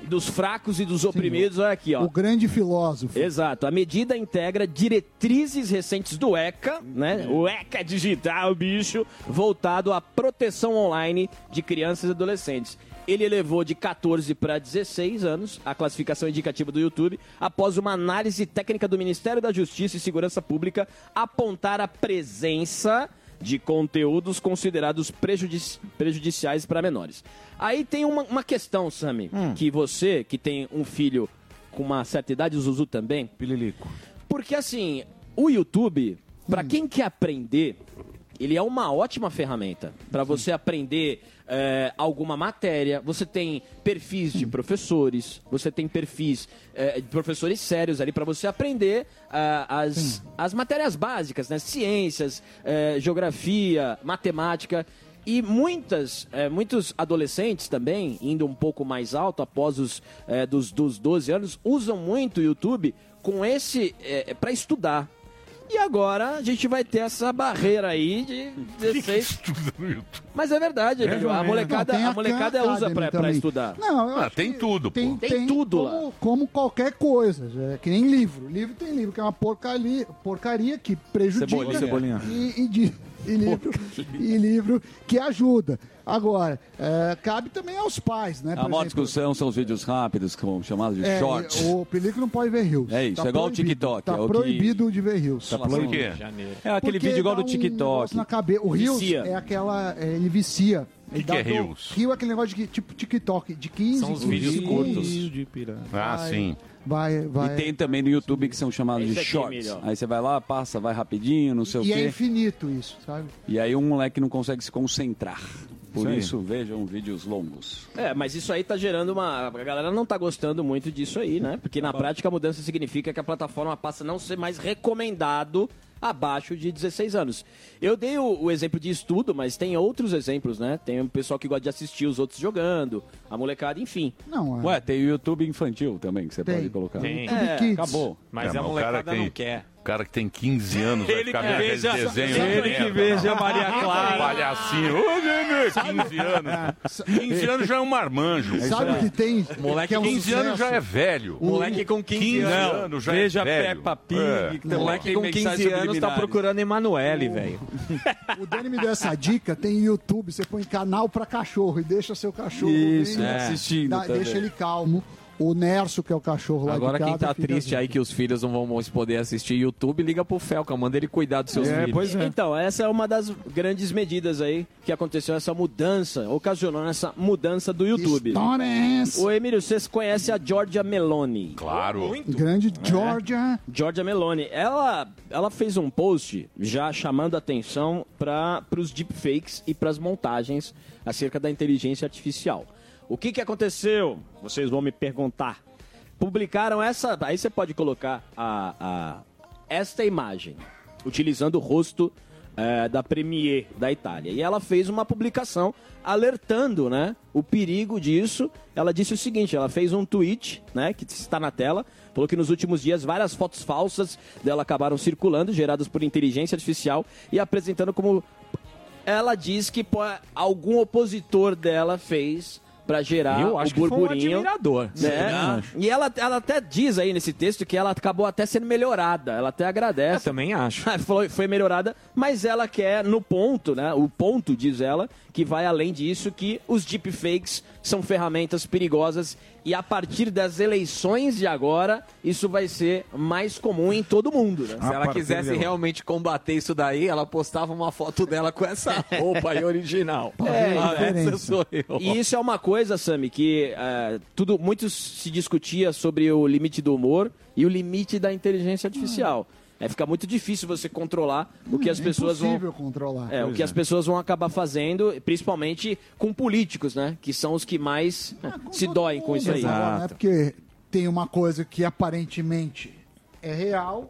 dos fracos e dos oprimidos, olha aqui, ó. O grande filósofo. Exato. A medida integra diretrizes recentes do ECA, né? O ECA digital, bicho, voltado à proteção online de crianças e adolescentes. Ele elevou de catorze para dezesseis anos a classificação indicativa do YouTube após uma análise técnica do Ministério da Justiça e Segurança Pública apontar a presença de conteúdos considerados prejudici- prejudiciais para menores. Aí tem uma, uma questão, Sami, Hum. que você, que tem um filho com uma certa idade, o Zuzu também... Pililico. Porque, assim, o YouTube, para quem quer aprender, ele é uma ótima ferramenta para você aprender é, alguma matéria. Você tem perfis de professores, você tem perfis é, de professores sérios ali para você aprender ah, as, as matérias básicas, né? Ciências, é, geografia, matemática. E muitas, é, muitos adolescentes também, indo um pouco mais alto, após os é, dos, dos doze anos, usam muito o YouTube com esse é, para estudar. E agora a gente vai ter essa barreira aí de dezesseis. Mas é verdade, É, a molecada, não, tem a molecada Khan usa pra, Academy pra também. estudar. Não, eu Ah, acho tem que tudo, tem, pô. Tem tudo lá. como, como qualquer coisa, é que nem livro. Livro tem livro, que é uma porcaria, porcaria que prejudica. Cebolinha. Cebolinha. E, e, de- e livro, e livro que ajuda. Agora, é, cabe também aos pais, né? A maior discussão são os vídeos rápidos, como chamados de É, shorts. o Pelico não pode ver Reels. É isso, Tá é igual o proibido. TikTok. Tá é o que- proibido de ver Reels. Tá Por quê? É aquele Porque vídeo igual dá do um TikTok. negócio na cabeça. O Reels Vicia. é aquela... é, ele vicia. Ele que é dá do- Reels? Reel é aquele negócio de tipo TikTok, de quinze, São os quinze vídeos segundos. curtos. De pirâmide. Ah, Vai, sim. Vai, vai. E tem também no YouTube que são chamados Esse de aqui é shorts. melhor. Aí você vai lá, passa, vai rapidinho, não sei o E é quê. infinito isso, sabe? E aí um moleque não consegue se concentrar. Por Isso aí. isso, vejam vídeos longos. É, mas isso aí tá gerando uma... A galera não tá gostando muito disso aí, né? Porque na prática a mudança significa que a plataforma passa a não ser mais recomendado abaixo de dezesseis anos. Eu dei o, o exemplo de estudo, mas tem outros exemplos, né? Tem o pessoal que gosta de assistir os outros jogando, a molecada, enfim. Não, é. Ué, tem o YouTube infantil também, que você Tem. pode colocar. Tem. É, acabou. É, o cara tem- O cara que tem quinze anos vai Ele ficar que vendo aqueles veja- desenhos. ele de que merda. veja a Maria Clara. Palhacinho. Ô, nenê, quinze anos. quinze anos já é um marmanjo. Sabe o que tem? Moleque, que é um quinze anos sucesso? já é velho. O moleque com quinze anos. anos já Veja é velho. Peppa Pig, É. que O moleque com quinze anos tá procurando Emanuele, velho. O Dani me deu essa dica, tem YouTube, você põe canal pra cachorro e deixa seu cachorro Isso, bem- é. assistindo dá- também. deixa ele calmo. O Nerso, que é o cachorro lá Agora de casa, quem tá fica triste aí que os filhos não vão mais poder assistir YouTube, liga pro Felca, manda ele cuidar dos seus filhos. Então, essa é uma das grandes medidas aí que aconteceu, essa mudança, ocasionou essa mudança do YouTube. história é essa? Ô, Emílio, vocês conhecem a Georgia Meloni? Claro. Grande Georgia. Georgia Meloni. Ela, ela fez um post já chamando atenção para os deepfakes e para as montagens acerca da inteligência artificial. O que, que aconteceu? Vocês vão me perguntar. Publicaram essa... Aí você pode colocar a, a, esta imagem, utilizando o rosto eh, da Premier da Itália. E ela fez uma publicação alertando, né, o perigo disso. Ela disse o seguinte, ela fez um tweet, né, que está na tela, falou que nos últimos dias várias fotos falsas dela acabaram circulando, geradas por inteligência artificial, e apresentando como... Ela diz que pô, algum opositor dela fez para gerar Eu acho o que foi um burburinho. admirador. Né? Eu acho. E ela, ela até diz aí nesse texto que ela acabou até sendo melhorada. Ela até agradece. Eu também acho. foi, foi melhorada, mas ela quer no ponto, né? O ponto, diz ela, que vai além disso, que os deepfakes são ferramentas perigosas e a partir das eleições de agora, isso vai ser mais comum em todo mundo, né? Se ela quisesse realmente combater isso daí, ela postava uma foto dela com essa roupa aí original. É, Ah, essa sou eu. E isso é uma coisa, Sami, que é, tudo muito se discutia sobre o limite do humor e o limite da inteligência artificial. É, fica muito difícil você controlar o que as é pessoas vão. impossível controlar. É, o Pois que é. as pessoas vão acabar fazendo, principalmente com políticos, né? Que são os que mais é, se doem com isso aí. Agora, né? Porque tem uma coisa que aparentemente é real,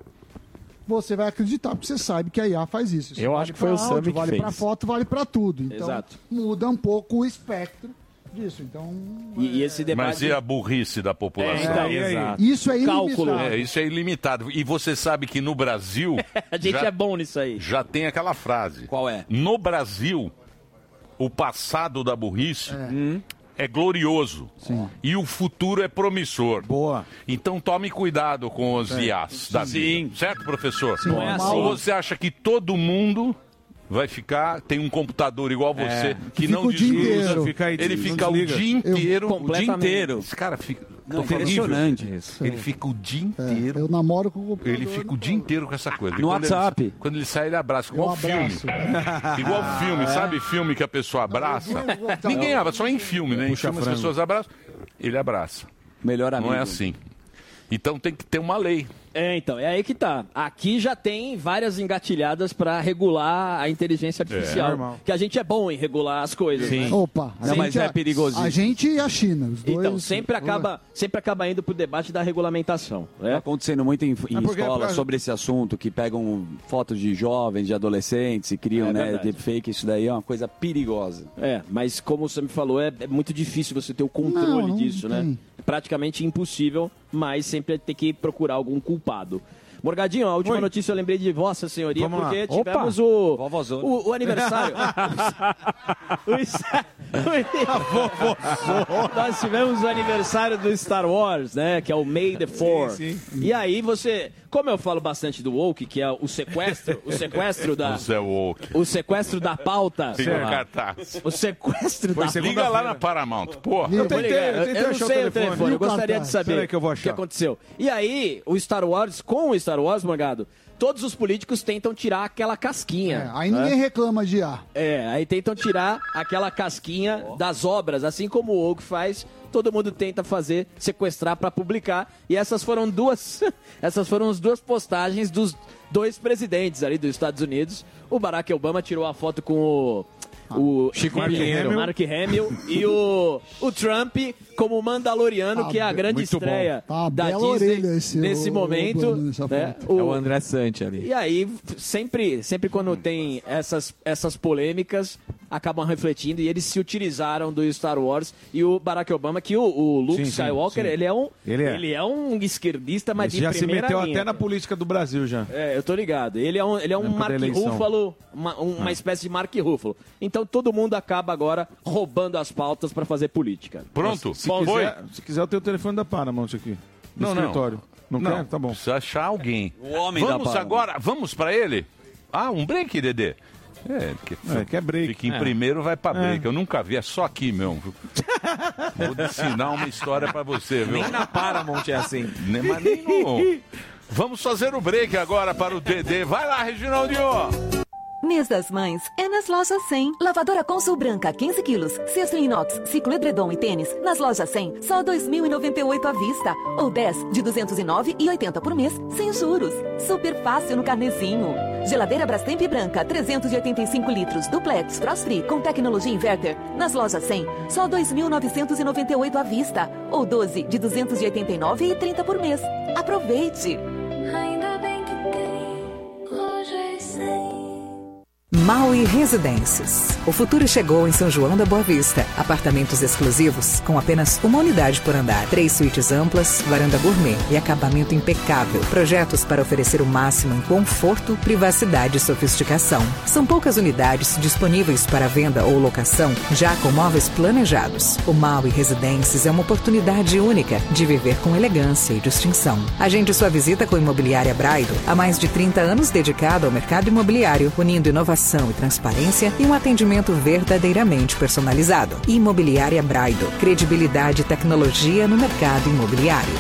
você vai acreditar, porque você sabe que a I A faz isso. Isso Eu vale acho que foi pra o Sami áudio, que vale fez. para foto, vale para tudo. Então Exato. muda um pouco o espectro disso. Então E, e esse debate. Mas e a burrice da população? É, então, e aí? Isso é Cálculo. ilimitado. É, isso é ilimitado. E você sabe que no Brasil... A gente já, é bom nisso aí. já tem aquela frase. Qual é? No Brasil, o passado da burrice é glorioso. Sim. E o futuro é promissor. Boa. Então tome cuidado com os É. I As da Sim. vida. Certo, professor? Sim, não é assim. Ou você acha que todo mundo vai ficar, tem um computador igual você, É. que Fica não o dia desgruda, inteiro. Fica aí, ele não fica o desliga. dia Eu- inteiro, o dia Completamente. inteiro. Esse cara fica Não, horrível. impressionante isso. Ele fica o dia inteiro. Eu namoro com o computador. Ele fica o dia inteiro com essa coisa. E No quando WhatsApp. Ele, quando ele sai, ele abraça. Igual Eu filme. abraço. Igual filme. É. Sabe filme que a pessoa abraça? eu- Ninguém abraça, só em filme, né? Em Puxa filme as frango. pessoas abraçam. Ele abraça. Melhor amigo. Não é assim. Então tem que ter uma lei. É, então, é aí que tá. Aqui já tem várias engatilhadas para regular a inteligência artificial. É, normal. que a gente é bom em regular as coisas. Né? Opa, a Não, mas gente é perigosinho. A gente e a China, os dois. Então, sempre acaba, sempre acaba indo pro debate da regulamentação. Tá Né? acontecendo muito em, em É porque- escola porque- sobre esse assunto, que pegam fotos de jovens, de adolescentes e criam, É né, verdade. deepfake. Isso daí é uma coisa perigosa. É, mas como você me falou, é, é muito difícil você ter o controle Não, não disso, né? tem. É praticamente impossível, mas sempre tem que procurar algum culpado. Morgadinho, a última Oi. notícia eu lembrei de Vossa Senhoria, Vamos lá. porque Opa. tivemos o, Vovozona. o, o aniversário. o, o- Nós tivemos o aniversário do Star Wars, né? Que é o May the Fourth. Sim, E aí você, como eu falo bastante do woke, que é o sequestro, o sequestro da, Você é woke. o sequestro da pauta. Fica o cartaz. O sequestro Foi da segunda- Liga lá na Paramount. Porra. Eu Vou tentei, ligar. eu tentei eu não achar o sei o telefone. telefone, E eu o gostaria cartaz? de saber Peraí que eu vou o que achar. aconteceu. E aí, o Star Wars, com o Star Wars, Morgado, todos os políticos tentam tirar aquela É, casquinha. aí né? ninguém reclama de ar. É, aí tentam tirar aquela casquinha das obras, assim como o Oak faz, todo mundo tenta fazer, sequestrar para publicar. E essas foram duas, essas foram as duas postagens dos dois presidentes ali dos Estados Unidos. O Barack Obama tirou a foto com o o Chico Mark Hamill. Hamill, Mark Hamill e o, o Trump como Mandaloriano, Ah, que é a grande muito bom. estreia Tá uma da bela Disney orelha esse, nesse ô, momento. Bruno, nessa né? foto. É o André Sante ali. E aí, f- sempre, sempre quando tem essas, essas polêmicas, acabam refletindo e eles se utilizaram do Star Wars e o Barack Obama, que o, o Luke Sim, sim, Skywalker, sim. ele é um Ele é. ele é um esquerdista, mas Esse de já se primeira meteu linha. até na política do Brasil já. É, eu tô ligado. Ele é um, ele é um Na época da Mark eleição. Ruffalo, uma, um- uma espécie de Mark Ruffalo. Então todo mundo acaba agora roubando as pautas para fazer política. Pronto. Se Foi. quiser, se quiser, eu tenho o telefone da Paramount aqui. Do Não, não. escritório. Não, Não, quer? Tá bom. Precisa achar alguém. O homem da Vamos Paramount. agora, vamos pra ele? Ah, um break, Dedê? É, que, É, que é break. Fica em É. primeiro, vai pra É. break. Eu nunca vi, é só aqui mesmo. viu? Vou ensinar uma história pra você, viu? Nem na Paramount é assim. Nem, mas nem no... Vamos fazer o break agora para o Dedê. Vai lá, Reginaldinho! Mês das Mães é nas lojas cem. Lavadora Consul Branca, quinze quilos. Cesto inox, ciclo edredom e tênis. Nas lojas cem, só dois mil e noventa e oito à vista. Ou dez de duzentos e nove e oitenta por mês, sem juros. Super fácil no carnezinho. Geladeira Brastemp Branca, trezentos e oitenta e cinco litros. Duplex, frost free, com tecnologia inverter. Nas lojas cem, só dois mil novecentos e noventa e oito à vista. Ou doze de duzentos e oitenta e nove e trinta por mês. Aproveite! Ainda bem que tem lojas cem. Maui Residências. O futuro chegou em São João da Boa Vista. Apartamentos exclusivos com apenas uma unidade por andar. Três suítes amplas, varanda gourmet e acabamento impecável. Projetos para oferecer o máximo em conforto, privacidade e sofisticação. São poucas unidades disponíveis para venda ou locação, já com móveis planejados. O Maui Residências é uma oportunidade única de viver com elegância e distinção. Agende sua visita com a Imobiliária Braido. Há mais de trinta anos dedicado ao mercado imobiliário, unindo inovação e transparência e um atendimento verdadeiramente personalizado. Imobiliária Braido. Credibilidade e tecnologia no mercado imobiliário.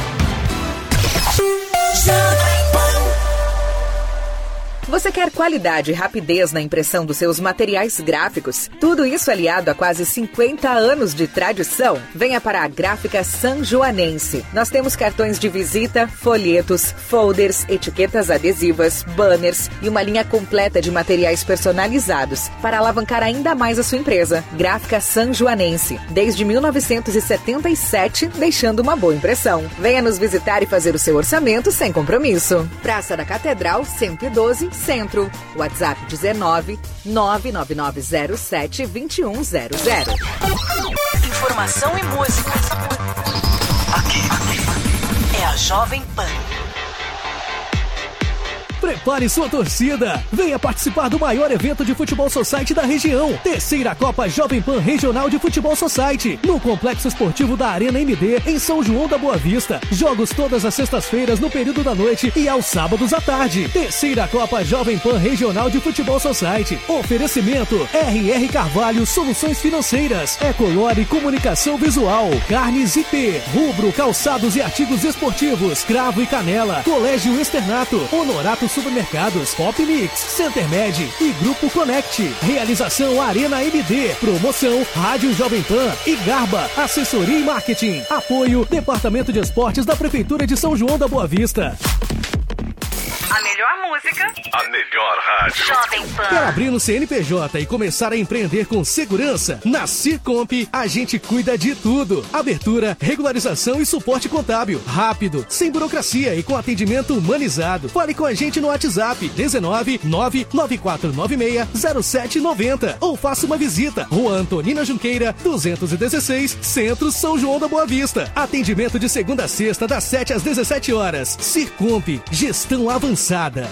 Você quer qualidade e rapidez na impressão dos seus materiais gráficos? Tudo isso aliado a quase cinquenta anos de tradição? Venha para a Gráfica Sanjoanense. Nós temos cartões de visita, folhetos, folders, etiquetas adesivas, banners e uma linha completa de materiais personalizados para alavancar ainda mais a sua empresa. Gráfica Sanjoanense. Desde mil novecentos e setenta e sete, deixando uma boa impressão. Venha nos visitar e fazer o seu orçamento sem compromisso. Praça da Catedral, cento e doze, Centro. WhatsApp dezenove, nove nove nove zero sete, dois um zero zero. Informação e música. Aqui, aqui. É a Jovem Pan. Prepare sua torcida. Venha participar do maior evento de futebol society da região. Terceira Copa Jovem Pan Regional de Futebol Society. No Complexo Esportivo da Arena M D, em São João da Boa Vista. Jogos todas as sextas-feiras no período da noite e aos sábados à tarde. Terceira Copa Jovem Pan Regional de Futebol Society. Oferecimento R R Carvalho Soluções Financeiras. Ecolore Comunicação Visual. Carnes I P. Rubro Calçados e Artigos Esportivos. Cravo e Canela. Colégio Externato. Honorato Supermercados. Pop Mix. Centermed e Grupo Connect. Realização Arena M D. Promoção Rádio Jovem Pan e Garba. Assessoria e Marketing. Apoio Departamento de Esportes da Prefeitura de São João da Boa Vista. A melhor música. A melhor rádio. Jovem Pan. Quer abrir no C N P J e começar a empreender com segurança? Na Circomp, a gente cuida de tudo. Abertura, regularização e suporte contábil. Rápido, sem burocracia e com atendimento humanizado. Fale com a gente no WhatsApp dezenove, nove nove quatro nove seis, zero sete nove zero ou faça uma visita. Rua Antonina Junqueira, duzentos e dezesseis, Centro São João da Boa Vista. Atendimento de segunda a sexta, das sete às dezessete horas. Circomp, gestão avançada.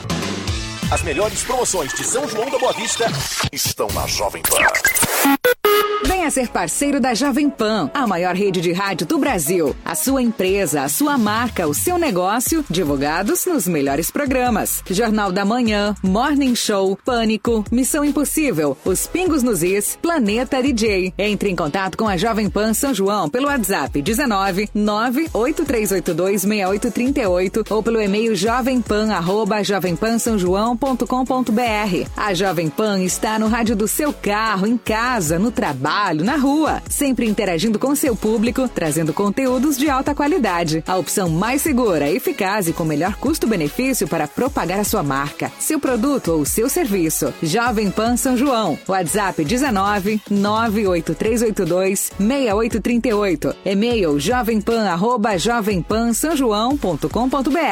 As melhores promoções de São João da Boa Vista estão na Jovem Pan. Venha ser parceiro da Jovem Pan, a maior rede de rádio do Brasil. A sua empresa, a sua marca, o seu negócio, divulgados nos melhores programas. Jornal da Manhã, Morning Show, Pânico, Missão Impossível, Os Pingos nos Is, Planeta D J. Entre em contato com a Jovem Pan São João pelo WhatsApp dezenove, nove oito três oito dois, seis oito três oito ou pelo e-mail jovempan arroba jovempansaojoão ponto com ponto br. A Jovem Pan está no rádio do seu carro, em casa, no trabalho, na rua, sempre interagindo com seu público, trazendo conteúdos de alta qualidade. A opção mais segura, eficaz e com melhor custo-benefício para propagar a sua marca, seu produto ou seu serviço. Jovem Pan São João. WhatsApp dezenove, nove oito três oito dois, seis oito três oito. E-mail jovempan arroba jovempansaojoão ponto com ponto br.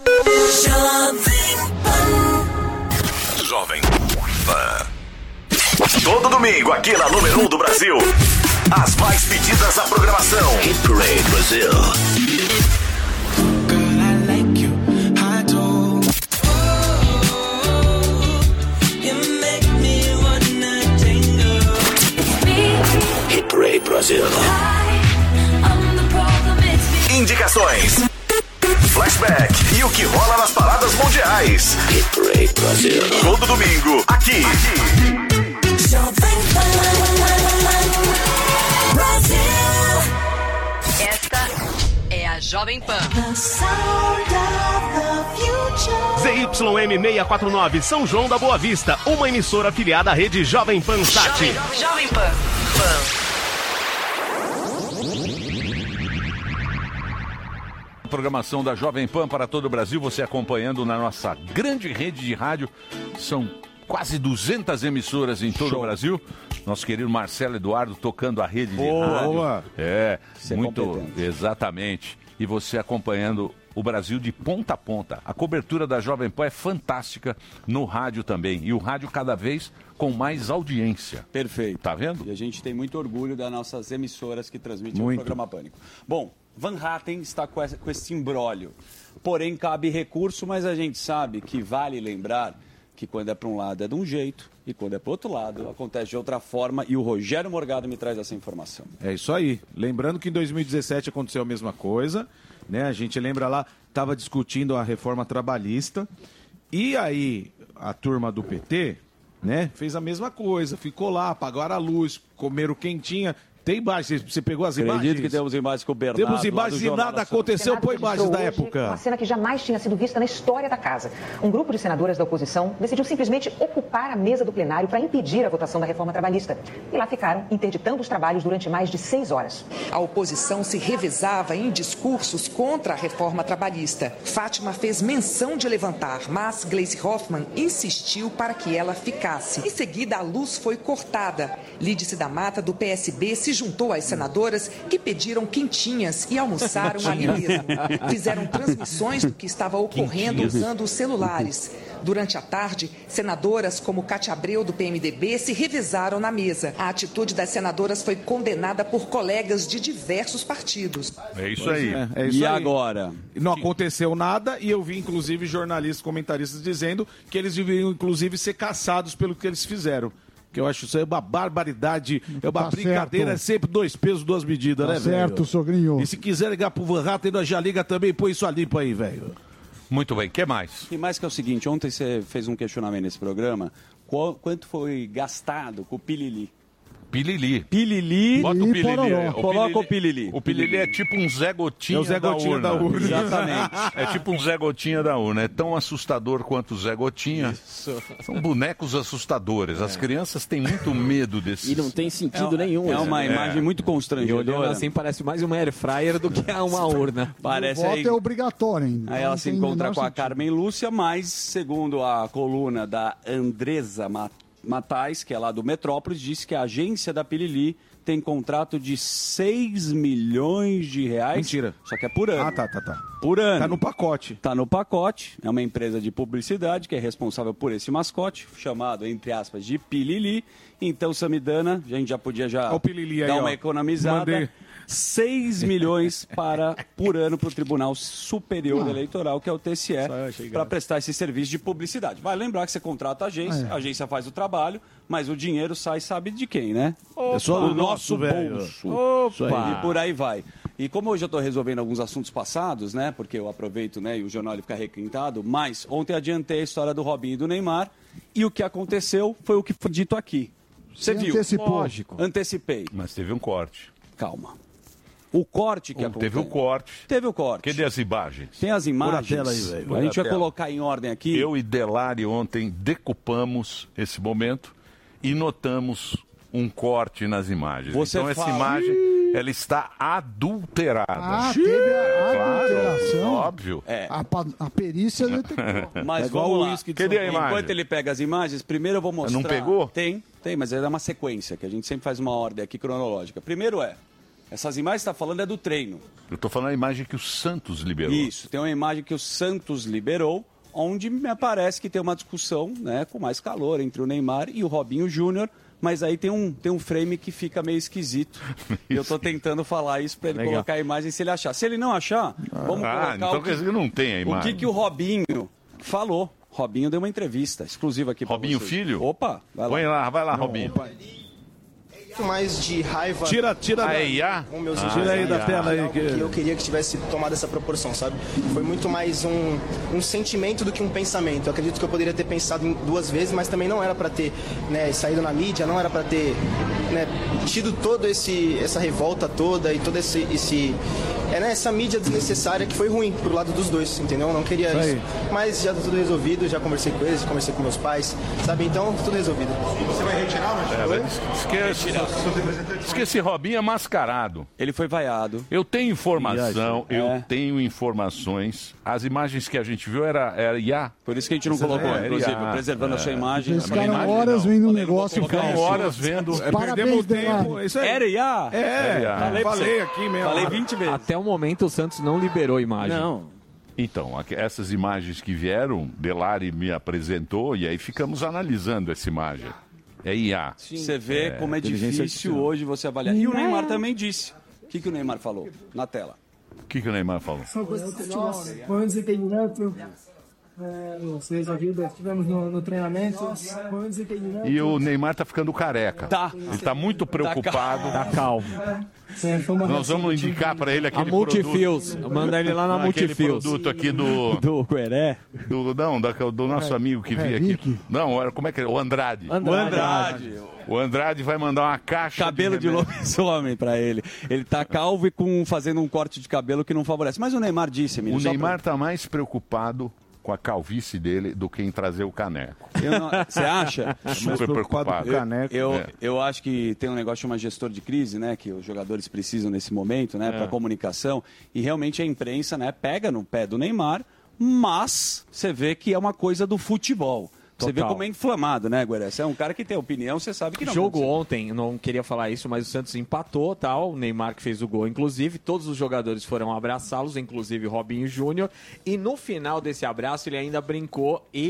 Jovem Pan. Todo domingo aqui na número um do Brasil. As mais pedidas à programação. Hit Parade Brasil. Hit Parade Brasil. Indicações, flashback e o que rola nas paradas mundiais. Hit Parade Brasil. Todo domingo aqui. aqui. Esta é a Jovem Pan. Z Y M seiscentos e quarenta e nove, São João da Boa Vista, uma emissora afiliada à rede Jovem Pan Sat. Jovem, Jovem Pan. Programação da Jovem Pan para todo o Brasil, você acompanhando na nossa grande rede de rádio. São quase duzentas emissoras em todo Show. o Brasil. Nosso querido Marcelo Eduardo tocando a rede Boa. de rádio. Boa. É, Você é muito, competente. exatamente. E você acompanhando o Brasil de ponta a ponta. A cobertura da Jovem Pan é fantástica no rádio também. E o rádio cada vez com mais audiência. Perfeito. Tá vendo? E a gente tem muito orgulho das nossas emissoras que transmitem Muito. o programa Pânico. Bom, Van Hatten está com, essa, com esse imbróglio. Porém, cabe recurso, mas a gente sabe que vale lembrar que quando é para um lado é de um jeito e quando é para o outro lado acontece de outra forma. E o Rogério Morgado me traz essa informação. É isso aí. Lembrando que em dois mil e dezessete aconteceu a mesma coisa, né? A gente lembra lá, estava discutindo a reforma trabalhista e aí a turma do P T, né, fez a mesma coisa, ficou lá, apagaram a luz, comeram quentinha. Tem imagens, você pegou as Acredito imagens? que temos imagens com o Bernardo. Temos imagens e nada aconteceu, põe imagens da época. Uma cena que jamais tinha sido vista na história da casa. Um grupo de senadoras da oposição decidiu simplesmente ocupar a mesa do plenário para impedir a votação da reforma trabalhista. E lá ficaram, interditando os trabalhos durante mais de seis horas. A oposição se revezava em discursos contra a reforma trabalhista. Fátima fez menção de levantar, mas Gleisi Hoffmann insistiu para que ela ficasse. Em seguida, a luz foi cortada. Lídice da Mata, do P S B, se juntou às senadoras que pediram quentinhas e almoçaram ali mesmo. Fizeram transmissões do que estava ocorrendo usando os celulares. Durante a tarde, senadoras como Cátia Abreu, do P M D B, se revezaram na mesa. A atitude das senadoras foi condenada por colegas de diversos partidos. É isso Pois aí. é, é isso E aí. agora? Não aconteceu nada e eu vi, inclusive, jornalistas, comentaristas dizendo que eles deveriam, inclusive, ser caçados pelo que eles fizeram. Que eu acho isso aí uma barbaridade, é uma Tá brincadeira, certo. é sempre dois pesos, duas medidas, Tá né, certo, velho? sogrinho. E se quiser ligar pro Van Hatten, nós já liga também, põe isso ali pra aí, velho. Muito bem, o que mais? E mais que é o seguinte, ontem você fez um questionamento nesse programa, qual- quanto foi gastado com o Pilili? Pilili. Pilili. Bota o Pilili. aí. Coloca o Pilili. O Pilili é tipo um Zé Gotinha, É o Zé Gotinha da urna. Exatamente. É tipo um Zé Gotinha da urna. É tão assustador quanto o Zé Gotinha. São bonecos assustadores. As crianças têm muito medo desses. E não tem sentido nenhum. É né? uma imagem muito E constrangedora. olhando assim, parece mais uma air fryer do que uma urna. Parece o voto aí... é obrigatório ainda. Aí ela Não se tem encontra menor com a sentido. Carmen Lúcia, mas, segundo a coluna da Andresa Ma- Matais, que é lá do Metrópolis, disse que a agência da Pilili tem contrato de seis milhões de reais. Mentira. Só que é por ano. Ah, tá, tá, tá. Por ano. Tá no pacote. Tá no pacote. É uma empresa de publicidade que é responsável por esse mascote, chamado, entre aspas, de Pilili. Então, Samidana, a gente já podia já Olha o Pilili aí, dar ó. uma economizada. Mandei. seis milhões para, por ano para o Tribunal Superior Eleitoral, que é o T S E, para prestar esse serviço de publicidade. Vai lembrar que você contrata a agência, É. a agência faz o trabalho, mas o dinheiro sai, sabe de quem, né? É só do do nosso nosso, velho. bolso. Opa! E por aí vai. E como hoje eu estou resolvendo alguns assuntos passados, né? Porque eu aproveito, né? E o jornal ele fica requintado. Mas ontem adiantei a história do Robinho e do Neymar. E o que aconteceu foi o que foi dito aqui. Você Você viu? antecipou. Lógico. Antecipei. Mas teve um corte. Calma. O corte que Teve aconteceu. o corte. Teve o corte. Cadê as imagens? Tem as imagens. tela aí, velho. A gente Põe vai na tela. colocar em ordem aqui. Eu e Delari ontem decupamos esse momento e notamos um corte nas imagens. Você então essa fala- imagem, ela está adulterada. Ah, teve a Claro, adulteração. óbvio. É. A, pa- a perícia detectou. Mas É igual vamos o lá. uísque de Cadê São a Paulo. imagem? Enquanto ele pega as imagens, primeiro eu vou mostrar. Não pegou? Tem, tem, mas é uma sequência, que a gente sempre faz uma ordem aqui cronológica. Primeiro é, essas imagens que você está falando é do treino. Eu estou falando a imagem que o Santos liberou. Isso, tem uma imagem que o Santos liberou, onde me parece que tem uma discussão, né, com mais calor entre o Neymar e o Robinho Júnior, mas aí tem um, tem um frame que fica meio esquisito. E eu estou tentando falar isso para ele Legal. colocar a imagem se ele achar. Se ele não achar, vamos Ah, colocar então o quer que, dizer que não tem a o imagem. que, que o Robinho falou. Robinho deu uma entrevista exclusiva aqui para Robinho vocês. Filho? Opa, vai lá. Põe lá, vai lá, Robinho. mais de raiva Tira, tira A da- E A? com meus Ah, irmãos. Tira aí da Algo tela aí, que- que eu queria que tivesse tomado essa proporção, sabe? Foi muito mais um, um sentimento do que um pensamento. Eu acredito que eu poderia ter pensado em duas vezes, mas também não era para ter, né, saído na mídia, não era para ter, né, tido todo esse essa revolta toda e todo esse esse é, né, essa mídia desnecessária que foi ruim pro lado dos dois, entendeu? Eu não queria Isso aí. isso. Mas já tá tudo resolvido, já conversei com eles, conversei com meus pais, sabe? Então, tudo resolvido. Você vai retirar, É, mas esquece, diz que esse Robinho é mascarado. Ele foi vaiado. Eu tenho informação, É. eu tenho informações. As imagens que a gente viu era, era I A. Por isso que a gente não Essas colocou, é, inclusive, I A. preservando a sua imagem. Eles A minha ficaram imagem, horas não. vendo um negócio Ficaram falso. horas vendo. É, Parabéns, perdemos Delari. tempo. Isso aí. Era I A? É, Era I A. falei, pra falei você. aqui mesmo. Falei vinte vezes. Até o momento o Santos não liberou a imagem. Não. Então, aqui- essas imagens que vieram, Delari me apresentou e aí ficamos analisando essa imagem. É I A. Você vê como é inteligência difícil artificial. hoje você avaliar. E o Neymar também disse. O que, que o Neymar falou? Na tela. O que, que o Neymar falou? São coisas do futebol. Foi um desentendimento. É, vocês ouviram, estivemos no, no treinamento. Foi um desentendimento. E o Neymar tá ficando careca. Tá. Ele está muito preocupado. Tá calmo. É, foi uma Nós vamos indicar para ele A aquele Multifios. produto. Manda ele lá na Aquele Multifios. produto aqui do... Do Gueré. do não, da- do nosso amigo que vinha aqui. Rick. Não, era- como é que é? O Andrade. Andrade. O Andrade. O Andrade vai mandar uma caixa Cabelo de remédio. lobisomem pra ele. Ele tá calvo e com, fazendo um corte de cabelo que não favorece. Mas o Neymar disse, menino. O só Neymar está mais preocupado com a calvície dele do que em trazer o caneco. pra- eu não- Você acha? Super preocupado. Eu, eu, É. eu acho que tem um negócio chamado gestor de crise, né? Que os jogadores precisam nesse momento, né? É. Para comunicação. E realmente a imprensa, né? Pega no pé do Neymar, mas você vê que é uma coisa do futebol. Você vê Total. como é inflamado, né, Gueré? Você é um cara que tem opinião, você sabe que não. Jogo ontem, eu não queria falar isso, mas o Santos empatou, tal. O Neymar que fez o gol, inclusive. Todos os jogadores foram abraçá-los, inclusive o Robinho Júnior. E no final desse abraço, ele ainda brincou e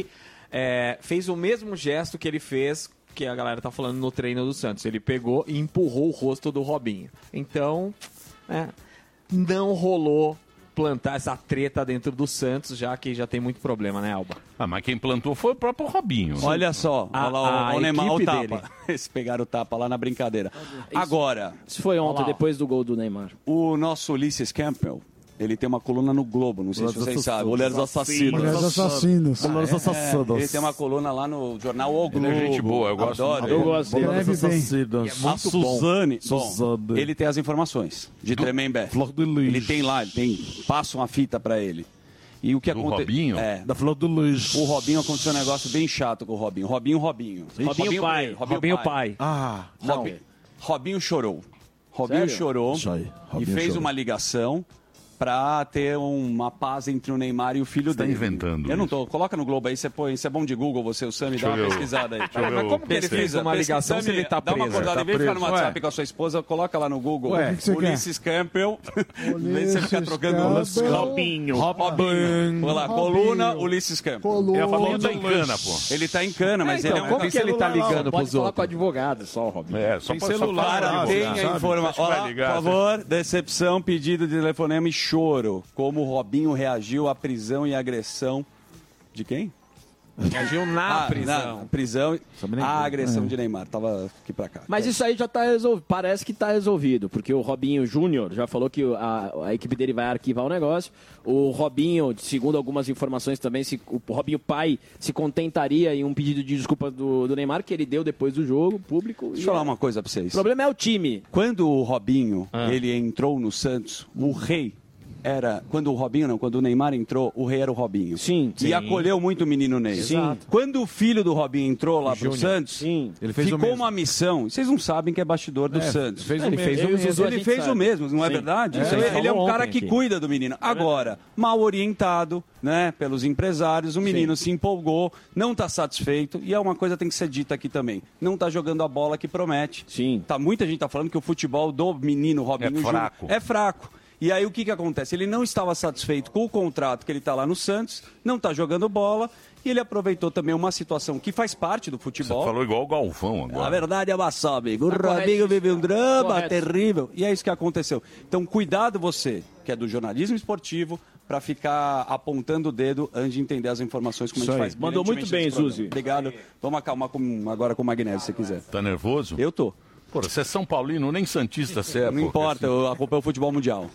é, fez o mesmo gesto que ele fez, que a galera tá falando no treino do Santos. Ele pegou e empurrou o rosto do Robinho. Então, é, não rolou plantar essa treta dentro do Santos, já que já tem muito problema, né, Alba? Ah, mas quem plantou foi o próprio Robinho. Olha só, A- olha lá, a o, o Neymar, o equipe tapa. dele. Eles pegaram o tapa lá na brincadeira. Agora... Isso foi ontem, Olha lá, ó. depois do gol do Neymar. O nosso Ulisses Campbell, ele tem uma coluna no Globo, não sei se Mulheres vocês sabem. Assassinas. Mulheres Assassinas. Mulheres Assassinas. Ah, Mulheres é, Assassinas. é. Ele tem uma coluna lá no jornal O Globo. Ele é gente boa, eu gosto Adoro dele. ele. Eu gosto dele. Escreve Mulheres bem. Assassinas. E é Muito A Suzane. bom. Bom, Suzane. ele tem as informações de Tremembé. Ele tem lá, ele tem, passa uma fita pra ele. E o que Do aconte- Robinho? É. Da Flor do Luiz. O Robinho aconteceu um negócio bem chato com o Robinho. Robinho, Robinho. Robinho pai. Pereira, Robinho pai. Ah, Robinho, Robinho chorou. Robinho Sério? chorou Isso aí, e Robinho fez chorou. uma ligação pra ter uma paz entre o Neymar e o filho Você tá dele. inventando Eu não isso. tô. Coloca no Globo aí, você põe. Você é bom de Google, você, o Sammy, Deixa dá uma eu ver o- pesquisada aí. deixa eu ver Mas o- como que ele fez Pesquisa, uma ligação se ele tá preso? Dá uma acordada Tá e vem ficar no preso. WhatsApp Ué. com a sua esposa, coloca lá no Google. Ué, o que que você Ulisses Campbell. Em vez de você ficar trocando Ulisses Campbell. Robinho. Robinho. Olha lá, Robinho. coluna Ulisses Campbell. Coluna. Ele falou que tá em cana, pô. Ele tá em cana, mas É, ele é então, um como que ele tá celular, não. ligando Pode pros falar outros? com advogado só, Robinho. É, só Tem pra- só celular, pra- tem sabe? a informação. Acho que vai Olha lá, ligar, por favor, decepção, pedido de telefonema e choro. Como o Robinho reagiu à prisão e agressão de quem? Reagiu na Ah, prisão. Na prisão, nem a lembro. agressão É. de Neymar. Tava aqui pra cá. Mas isso aí já tá resolvido, parece que tá resolvido, porque o Robinho Júnior já falou que a, a equipe dele vai arquivar o negócio. O Robinho, segundo algumas informações também, se, o Robinho pai se contentaria em um pedido de desculpa do, do Neymar, que ele deu depois do jogo, público. Deixa e eu falar é- uma coisa pra vocês. O problema é o time. Quando o Robinho, Ah. ele entrou no Santos, o rei era... Quando o Robinho, não, quando o Neymar entrou, o rei era o Robinho. Sim. E acolheu muito o menino Ney. Sim. Exato. Quando o filho do Robinho entrou lá pro Júnior. Santos, Sim. Ele fez o ficou mesmo. uma missão. Vocês não sabem que é bastidor do É, Santos. fez o ele mesmo. fez, Eu e o o mesmo. Zuzu, a Ele gente fez sabe. o mesmo, não é Sim. verdade? É, Isso ele aí, ele é um falou cara ontem que aqui. cuida do menino. Agora, mal orientado, né, pelos empresários, o menino se empolgou, não está satisfeito, e é uma coisa que tem que ser dita aqui também. Não está jogando a bola que promete. Sim. Tá, muita gente está falando que o futebol do menino Robinho É Júnior fraco. é fraco. E aí o que, que acontece? Ele não estava satisfeito com o contrato que ele está lá no Santos, não está jogando bola, e ele aproveitou também uma situação que faz parte do Você futebol. falou igual o Galvão agora. A verdade é uma só, amigo. O Tá correto. Robinho vive um drama Correto. terrível. E é isso que aconteceu. Então, cuidado você, que é do jornalismo esportivo, para ficar apontando o dedo antes de entender as informações como Isso a gente aí. faz. Mandou muito brilhantemente bem, nesse programa. Zuzi. Obrigado. Vamos acalmar com- agora com o Magnésio, se quiser. Tá nervoso? Eu tô. Pô, você é São Paulino, nem Santista você é, Não pô. importa, eu acompanho o futebol mundial.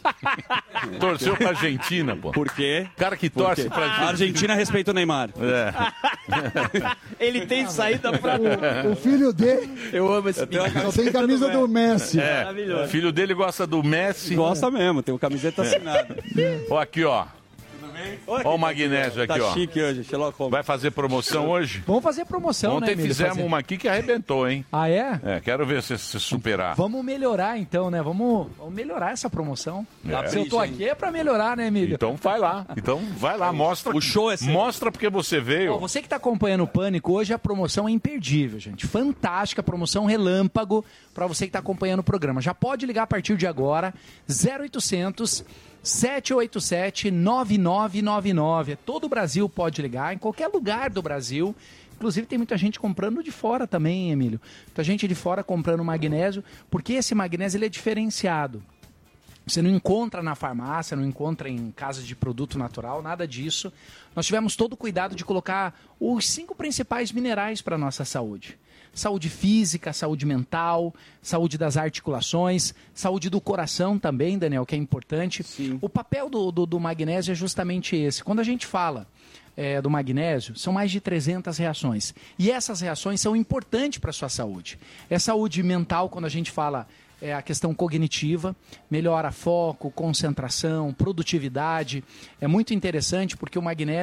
Torceu pra Argentina, pô. Por quê? Cara que Por torce quê? pra A Argentina. Argentina respeita o Neymar. É. Ele tem saída pra... O filho dele Eu amo esse só tem camisa do Messi. É. O filho dele gosta do Messi. Gosta mesmo, tem o camiseta assinada. Ó, aqui, ó. Ó o magnésio aqui, Tá ó. chique hoje, Sherlock Holmes. Vai fazer promoção hoje? Vamos fazer promoção, né, Ontem Emílio? fizemos Fazer- uma aqui que arrebentou, hein? Ah, é? É, quero ver se se superar. Vamos melhorar então, né? Vamos, vamos melhorar essa promoção. É. Se eu tô aqui é pra melhorar, né, Emílio? Então vai lá. Então vai lá, mostra. O show é sempre. Mostra porque você veio. Ó, você que está acompanhando o Pânico, hoje a promoção é imperdível, gente. Fantástica, promoção relâmpago para você que está acompanhando o programa. Já pode ligar a partir de agora, zero oitocentos, sete oito sete, nove nove nove nove. Todo o Brasil pode ligar, em qualquer lugar do Brasil. Inclusive tem muita gente comprando de fora também, Emílio. Muita gente de fora comprando magnésio, porque esse magnésio ele é diferenciado. Você não encontra na farmácia, não encontra em casas de produto natural, nada disso. Nós tivemos todo o cuidado de colocar os cinco principais minerais para a nossa saúde. Saúde física, saúde mental, saúde das articulações, saúde do coração também, Daniel, que é importante. Sim. O papel do, do, do magnésio é justamente esse. Quando a gente fala é, do magnésio, são mais de trezentas reações. E essas reações são importantes para a sua saúde. É saúde mental, quando a gente fala... É a questão cognitiva, melhora foco, concentração, produtividade. É muito interessante porque o magnésio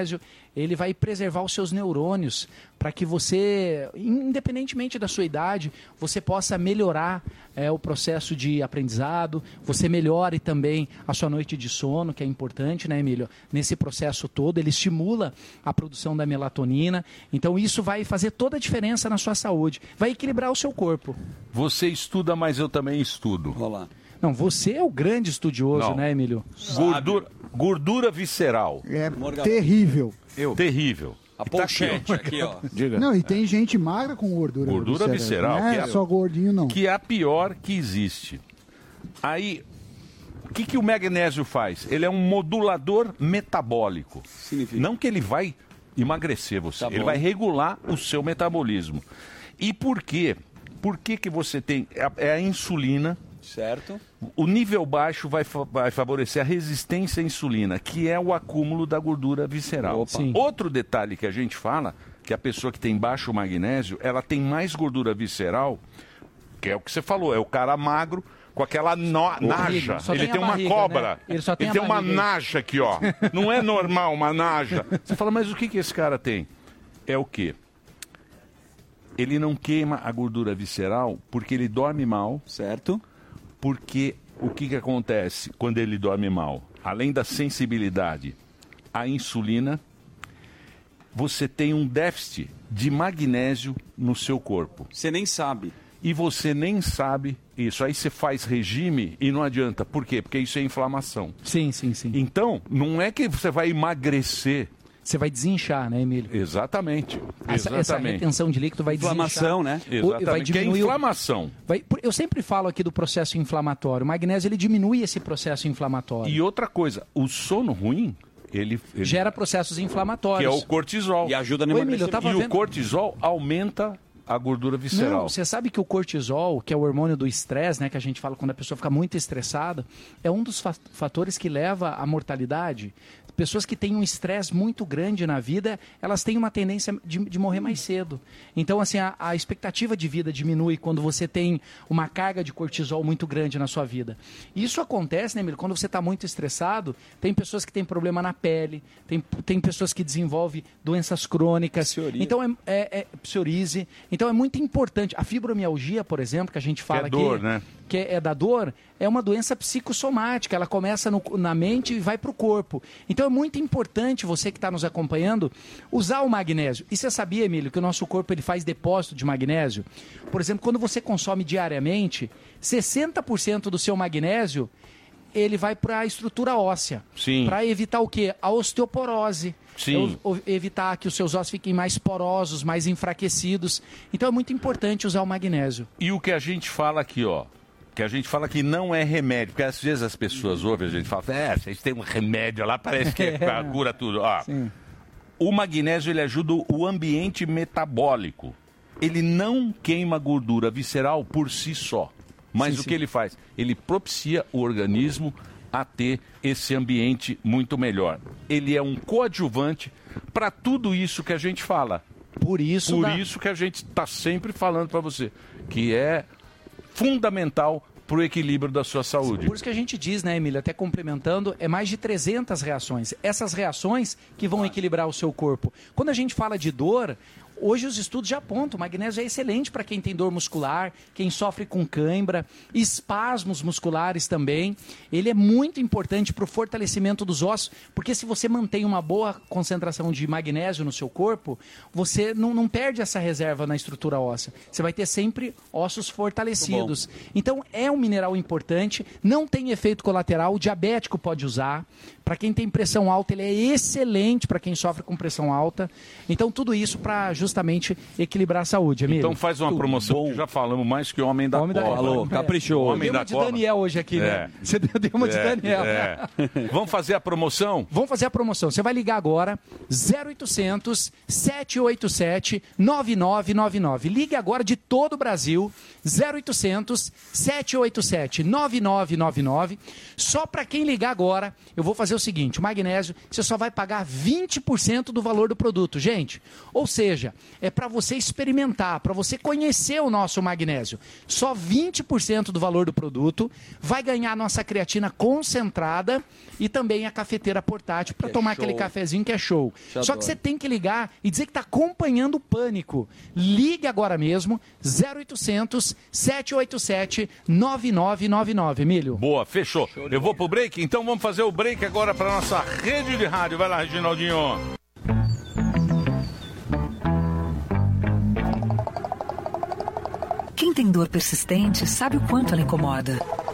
ele vai preservar os seus neurônios para que você, independentemente da sua idade, você possa melhorar é, o processo de aprendizado, você melhore também a sua noite de sono, que é importante, né, Emílio? Nesse processo todo, ele estimula a produção da melatonina, então isso vai fazer toda a diferença na sua saúde, vai equilibrar o seu corpo. Você estuda, mas eu também estudo. Vamos lá. Não, você é o grande estudioso, Não. né, Emílio? Gordura, gordura visceral. É terrível. Eu. Terrível. A Tá pochete aqui, aqui, ó. Diga. Não, e tem gente magra com gordura, Gordura visceral. Não é que só gordinho, não. Que é a pior que existe. Aí, o que, que o magnésio faz? Ele é um modulador metabólico. Significa? Não que ele vai emagrecer você, Tá ele bom. vai regular o seu metabolismo. E por quê? Por que, que você tem... É é a insulina... Certo. O nível baixo vai, fa- vai favorecer a resistência à insulina, que é o acúmulo da gordura visceral. Opa. Sim. Outro detalhe que a gente fala, que a pessoa que tem baixo magnésio, ela tem mais gordura visceral, que é o que você falou, é o cara magro com aquela no- naja. Só Ele tem a tem uma barriga, cobra. né? Ele só tem a uma barriga aí. naja aqui, ó. Não é normal uma naja. Você fala, mas o que, que esse cara tem? É o quê? Ele não queima a gordura visceral porque ele dorme mal. Certo. Porque o que, que acontece quando ele dorme mal? Além da sensibilidade à insulina, você tem um déficit de magnésio no seu corpo. Você nem sabe. E você nem sabe isso. Aí você faz regime e não adianta. Por quê? Porque isso é inflamação. Sim, sim, sim. Então, não é que você vai emagrecer. Você vai desinchar, né, Emílio? Exatamente. Essa, essa Exatamente. retenção de líquido vai Inflamação, desinchar. né? O- Exatamente. Vai Que é diminuir o- inflamação. vai- por- eu sempre falo aqui do processo inflamatório. O magnésio ele diminui esse processo inflamatório. E outra coisa, o sono ruim, ele, ele- Gera processos que inflamatórios. é o cortisol. E ajuda no Ô, Emílio, eu tava E o vendo- cortisol aumenta a gordura visceral. Não, você sabe que o cortisol, que é o hormônio do estresse, né, que a gente fala quando a pessoa fica muito estressada, é um dos fa- fatores que leva à mortalidade. Pessoas que têm um estresse muito grande na vida, elas têm uma tendência de, de morrer mais cedo. Então, assim, a, a expectativa de vida diminui quando você tem uma carga de cortisol muito grande na sua vida. E isso acontece, né, Emílio? Quando você está muito estressado, tem pessoas que têm problema na pele, tem, tem pessoas que desenvolvem doenças crônicas. Psoríase. Então, é, é, é psoríase. Então, é muito importante. A fibromialgia, por exemplo, que a gente fala é dor, aqui, né? que é, é da dor, é uma doença psicossomática. Ela começa no- na mente e vai para o corpo. Então, é muito importante, você que está nos acompanhando, usar o magnésio. E você sabia, Emílio, que o nosso corpo ele faz depósito de magnésio? Por exemplo, quando você consome diariamente, sessenta por cento do seu magnésio ele vai para a estrutura óssea. Sim. Para evitar o quê? A osteoporose. Sim. É o- o- evitar que os seus ossos fiquem mais porosos, mais enfraquecidos. Então é muito importante usar o magnésio. E o que a gente fala aqui, ó, que a gente fala que não é remédio, porque às vezes as pessoas ouvem, a gente fala, é, vocês têm um remédio lá, parece que é. cura tudo. Ó, o magnésio, ele ajuda o ambiente metabólico. Ele não queima gordura visceral por si só. Mas Sim, o sim. que ele faz? Ele propicia o organismo a ter esse ambiente muito melhor. Ele é um coadjuvante para tudo isso que a gente fala. Por isso, Por dá- isso que a gente está sempre falando para você, que é fundamental para o equilíbrio da sua saúde. Por isso que a gente diz, né, Emílio, até complementando, é mais de trezentas reações. Essas reações que vão equilibrar o seu corpo. Quando a gente fala de dor, hoje os estudos já apontam, o magnésio é excelente para quem tem dor muscular, quem sofre com cãibra, espasmos musculares também. Ele é muito importante para o fortalecimento dos ossos, porque se você mantém uma boa concentração de magnésio no seu corpo, você não, não perde essa reserva na estrutura óssea. Você vai ter sempre ossos fortalecidos. Então é um mineral importante, não tem efeito colateral, o diabético pode usar. Para quem tem pressão alta, ele é excelente para quem sofre com pressão alta. Então tudo isso para justamente equilibrar a saúde, Emílio. Então faz uma promoção, que já falamos mais que o Homem da Homem da- Cobra. Falou, caprichou. O Homem Deu uma da de Cobra. Daniel hoje aqui, né? Você deu deu uma de É, Daniel. é. Vamos fazer a promoção? Vamos fazer a promoção. Você vai ligar agora, zero oitocentos, sete oito sete, nove nove nove nove. Ligue agora de todo o Brasil, zero oitocentos, sete oito sete, nove nove nove nove. Só para quem ligar agora, eu vou fazer o seguinte, o magnésio, você só vai pagar vinte por cento do valor do produto, gente. Ou seja, é para você experimentar, para você conhecer o nosso magnésio. Só vinte por cento do valor do produto, vai ganhar a nossa creatina concentrada e também a cafeteira portátil para tomar show. aquele cafezinho que é show. Te Só adoro. que você tem que ligar e dizer que está acompanhando o Pânico. Ligue agora mesmo, zero oitocentos, sete oito sete, nove nove nove nove, Emílio. Boa, fechou. Eu vou pro break, então vamos fazer o break agora para nossa rede de rádio. Vai lá, Reginaldinho. Quem tem dor persistente sabe o quanto ela incomoda.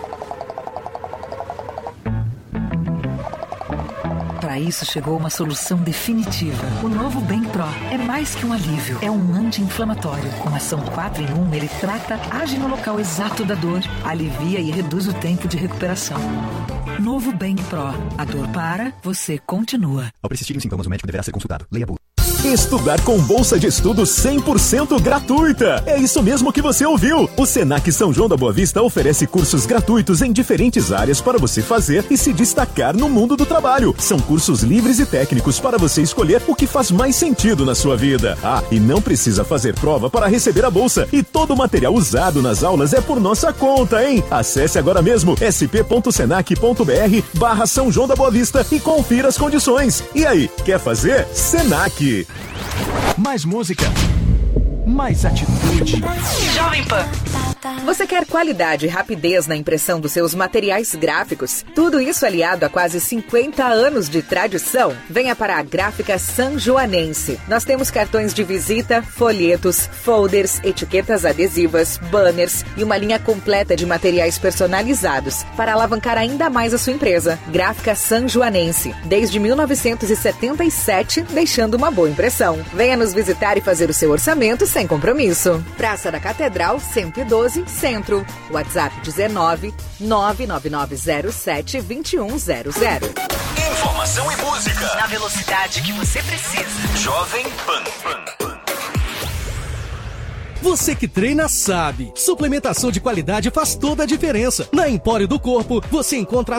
Para isso chegou uma solução definitiva. O novo Bem Pro é mais que um alívio. É um anti-inflamatório. Com ação quatro em um, ele trata, age no local exato da dor, alivia e reduz o tempo de recuperação. Novo Bem Pro. A dor para, você continua. Ao persistirem sintomas, o médico deverá ser consultado. Leia a bula. Estudar com bolsa de estudo cem por cento gratuita. É isso mesmo que você ouviu. O Senac São João da Boa Vista oferece cursos gratuitos em diferentes áreas para você fazer e se destacar no mundo do trabalho. São cursos livres e técnicos para você escolher o que faz mais sentido na sua vida. Ah, e não precisa fazer prova para receber a bolsa. E todo o material usado nas aulas é por nossa conta, hein? Acesse agora mesmo sp.senac.br barra São João da Boa Vista e confira as condições. E aí, quer fazer? Senac. Mais música, mais atitude. Jovem Pan. Você quer qualidade e rapidez na impressão dos seus materiais gráficos? Tudo isso aliado a quase cinquenta anos de tradição? Venha para a Gráfica Sanjoanense. Nós temos cartões de visita, folhetos, folders, etiquetas adesivas, banners e uma linha completa de materiais personalizados para alavancar ainda mais a sua empresa. Gráfica Sanjoanense, desde mil novecentos e setenta e sete, deixando uma boa impressão. Venha nos visitar e fazer o seu orçamento sem compromisso. Praça da Catedral, cento e doze, Centro. WhatsApp dezenove, nove nove nove zero sete, dois um zero zero. Informação e música. Na velocidade que você precisa. Jovem Pan. Você que treina sabe. Suplementação de qualidade faz toda a diferença. Na Empório do Corpo, você encontra as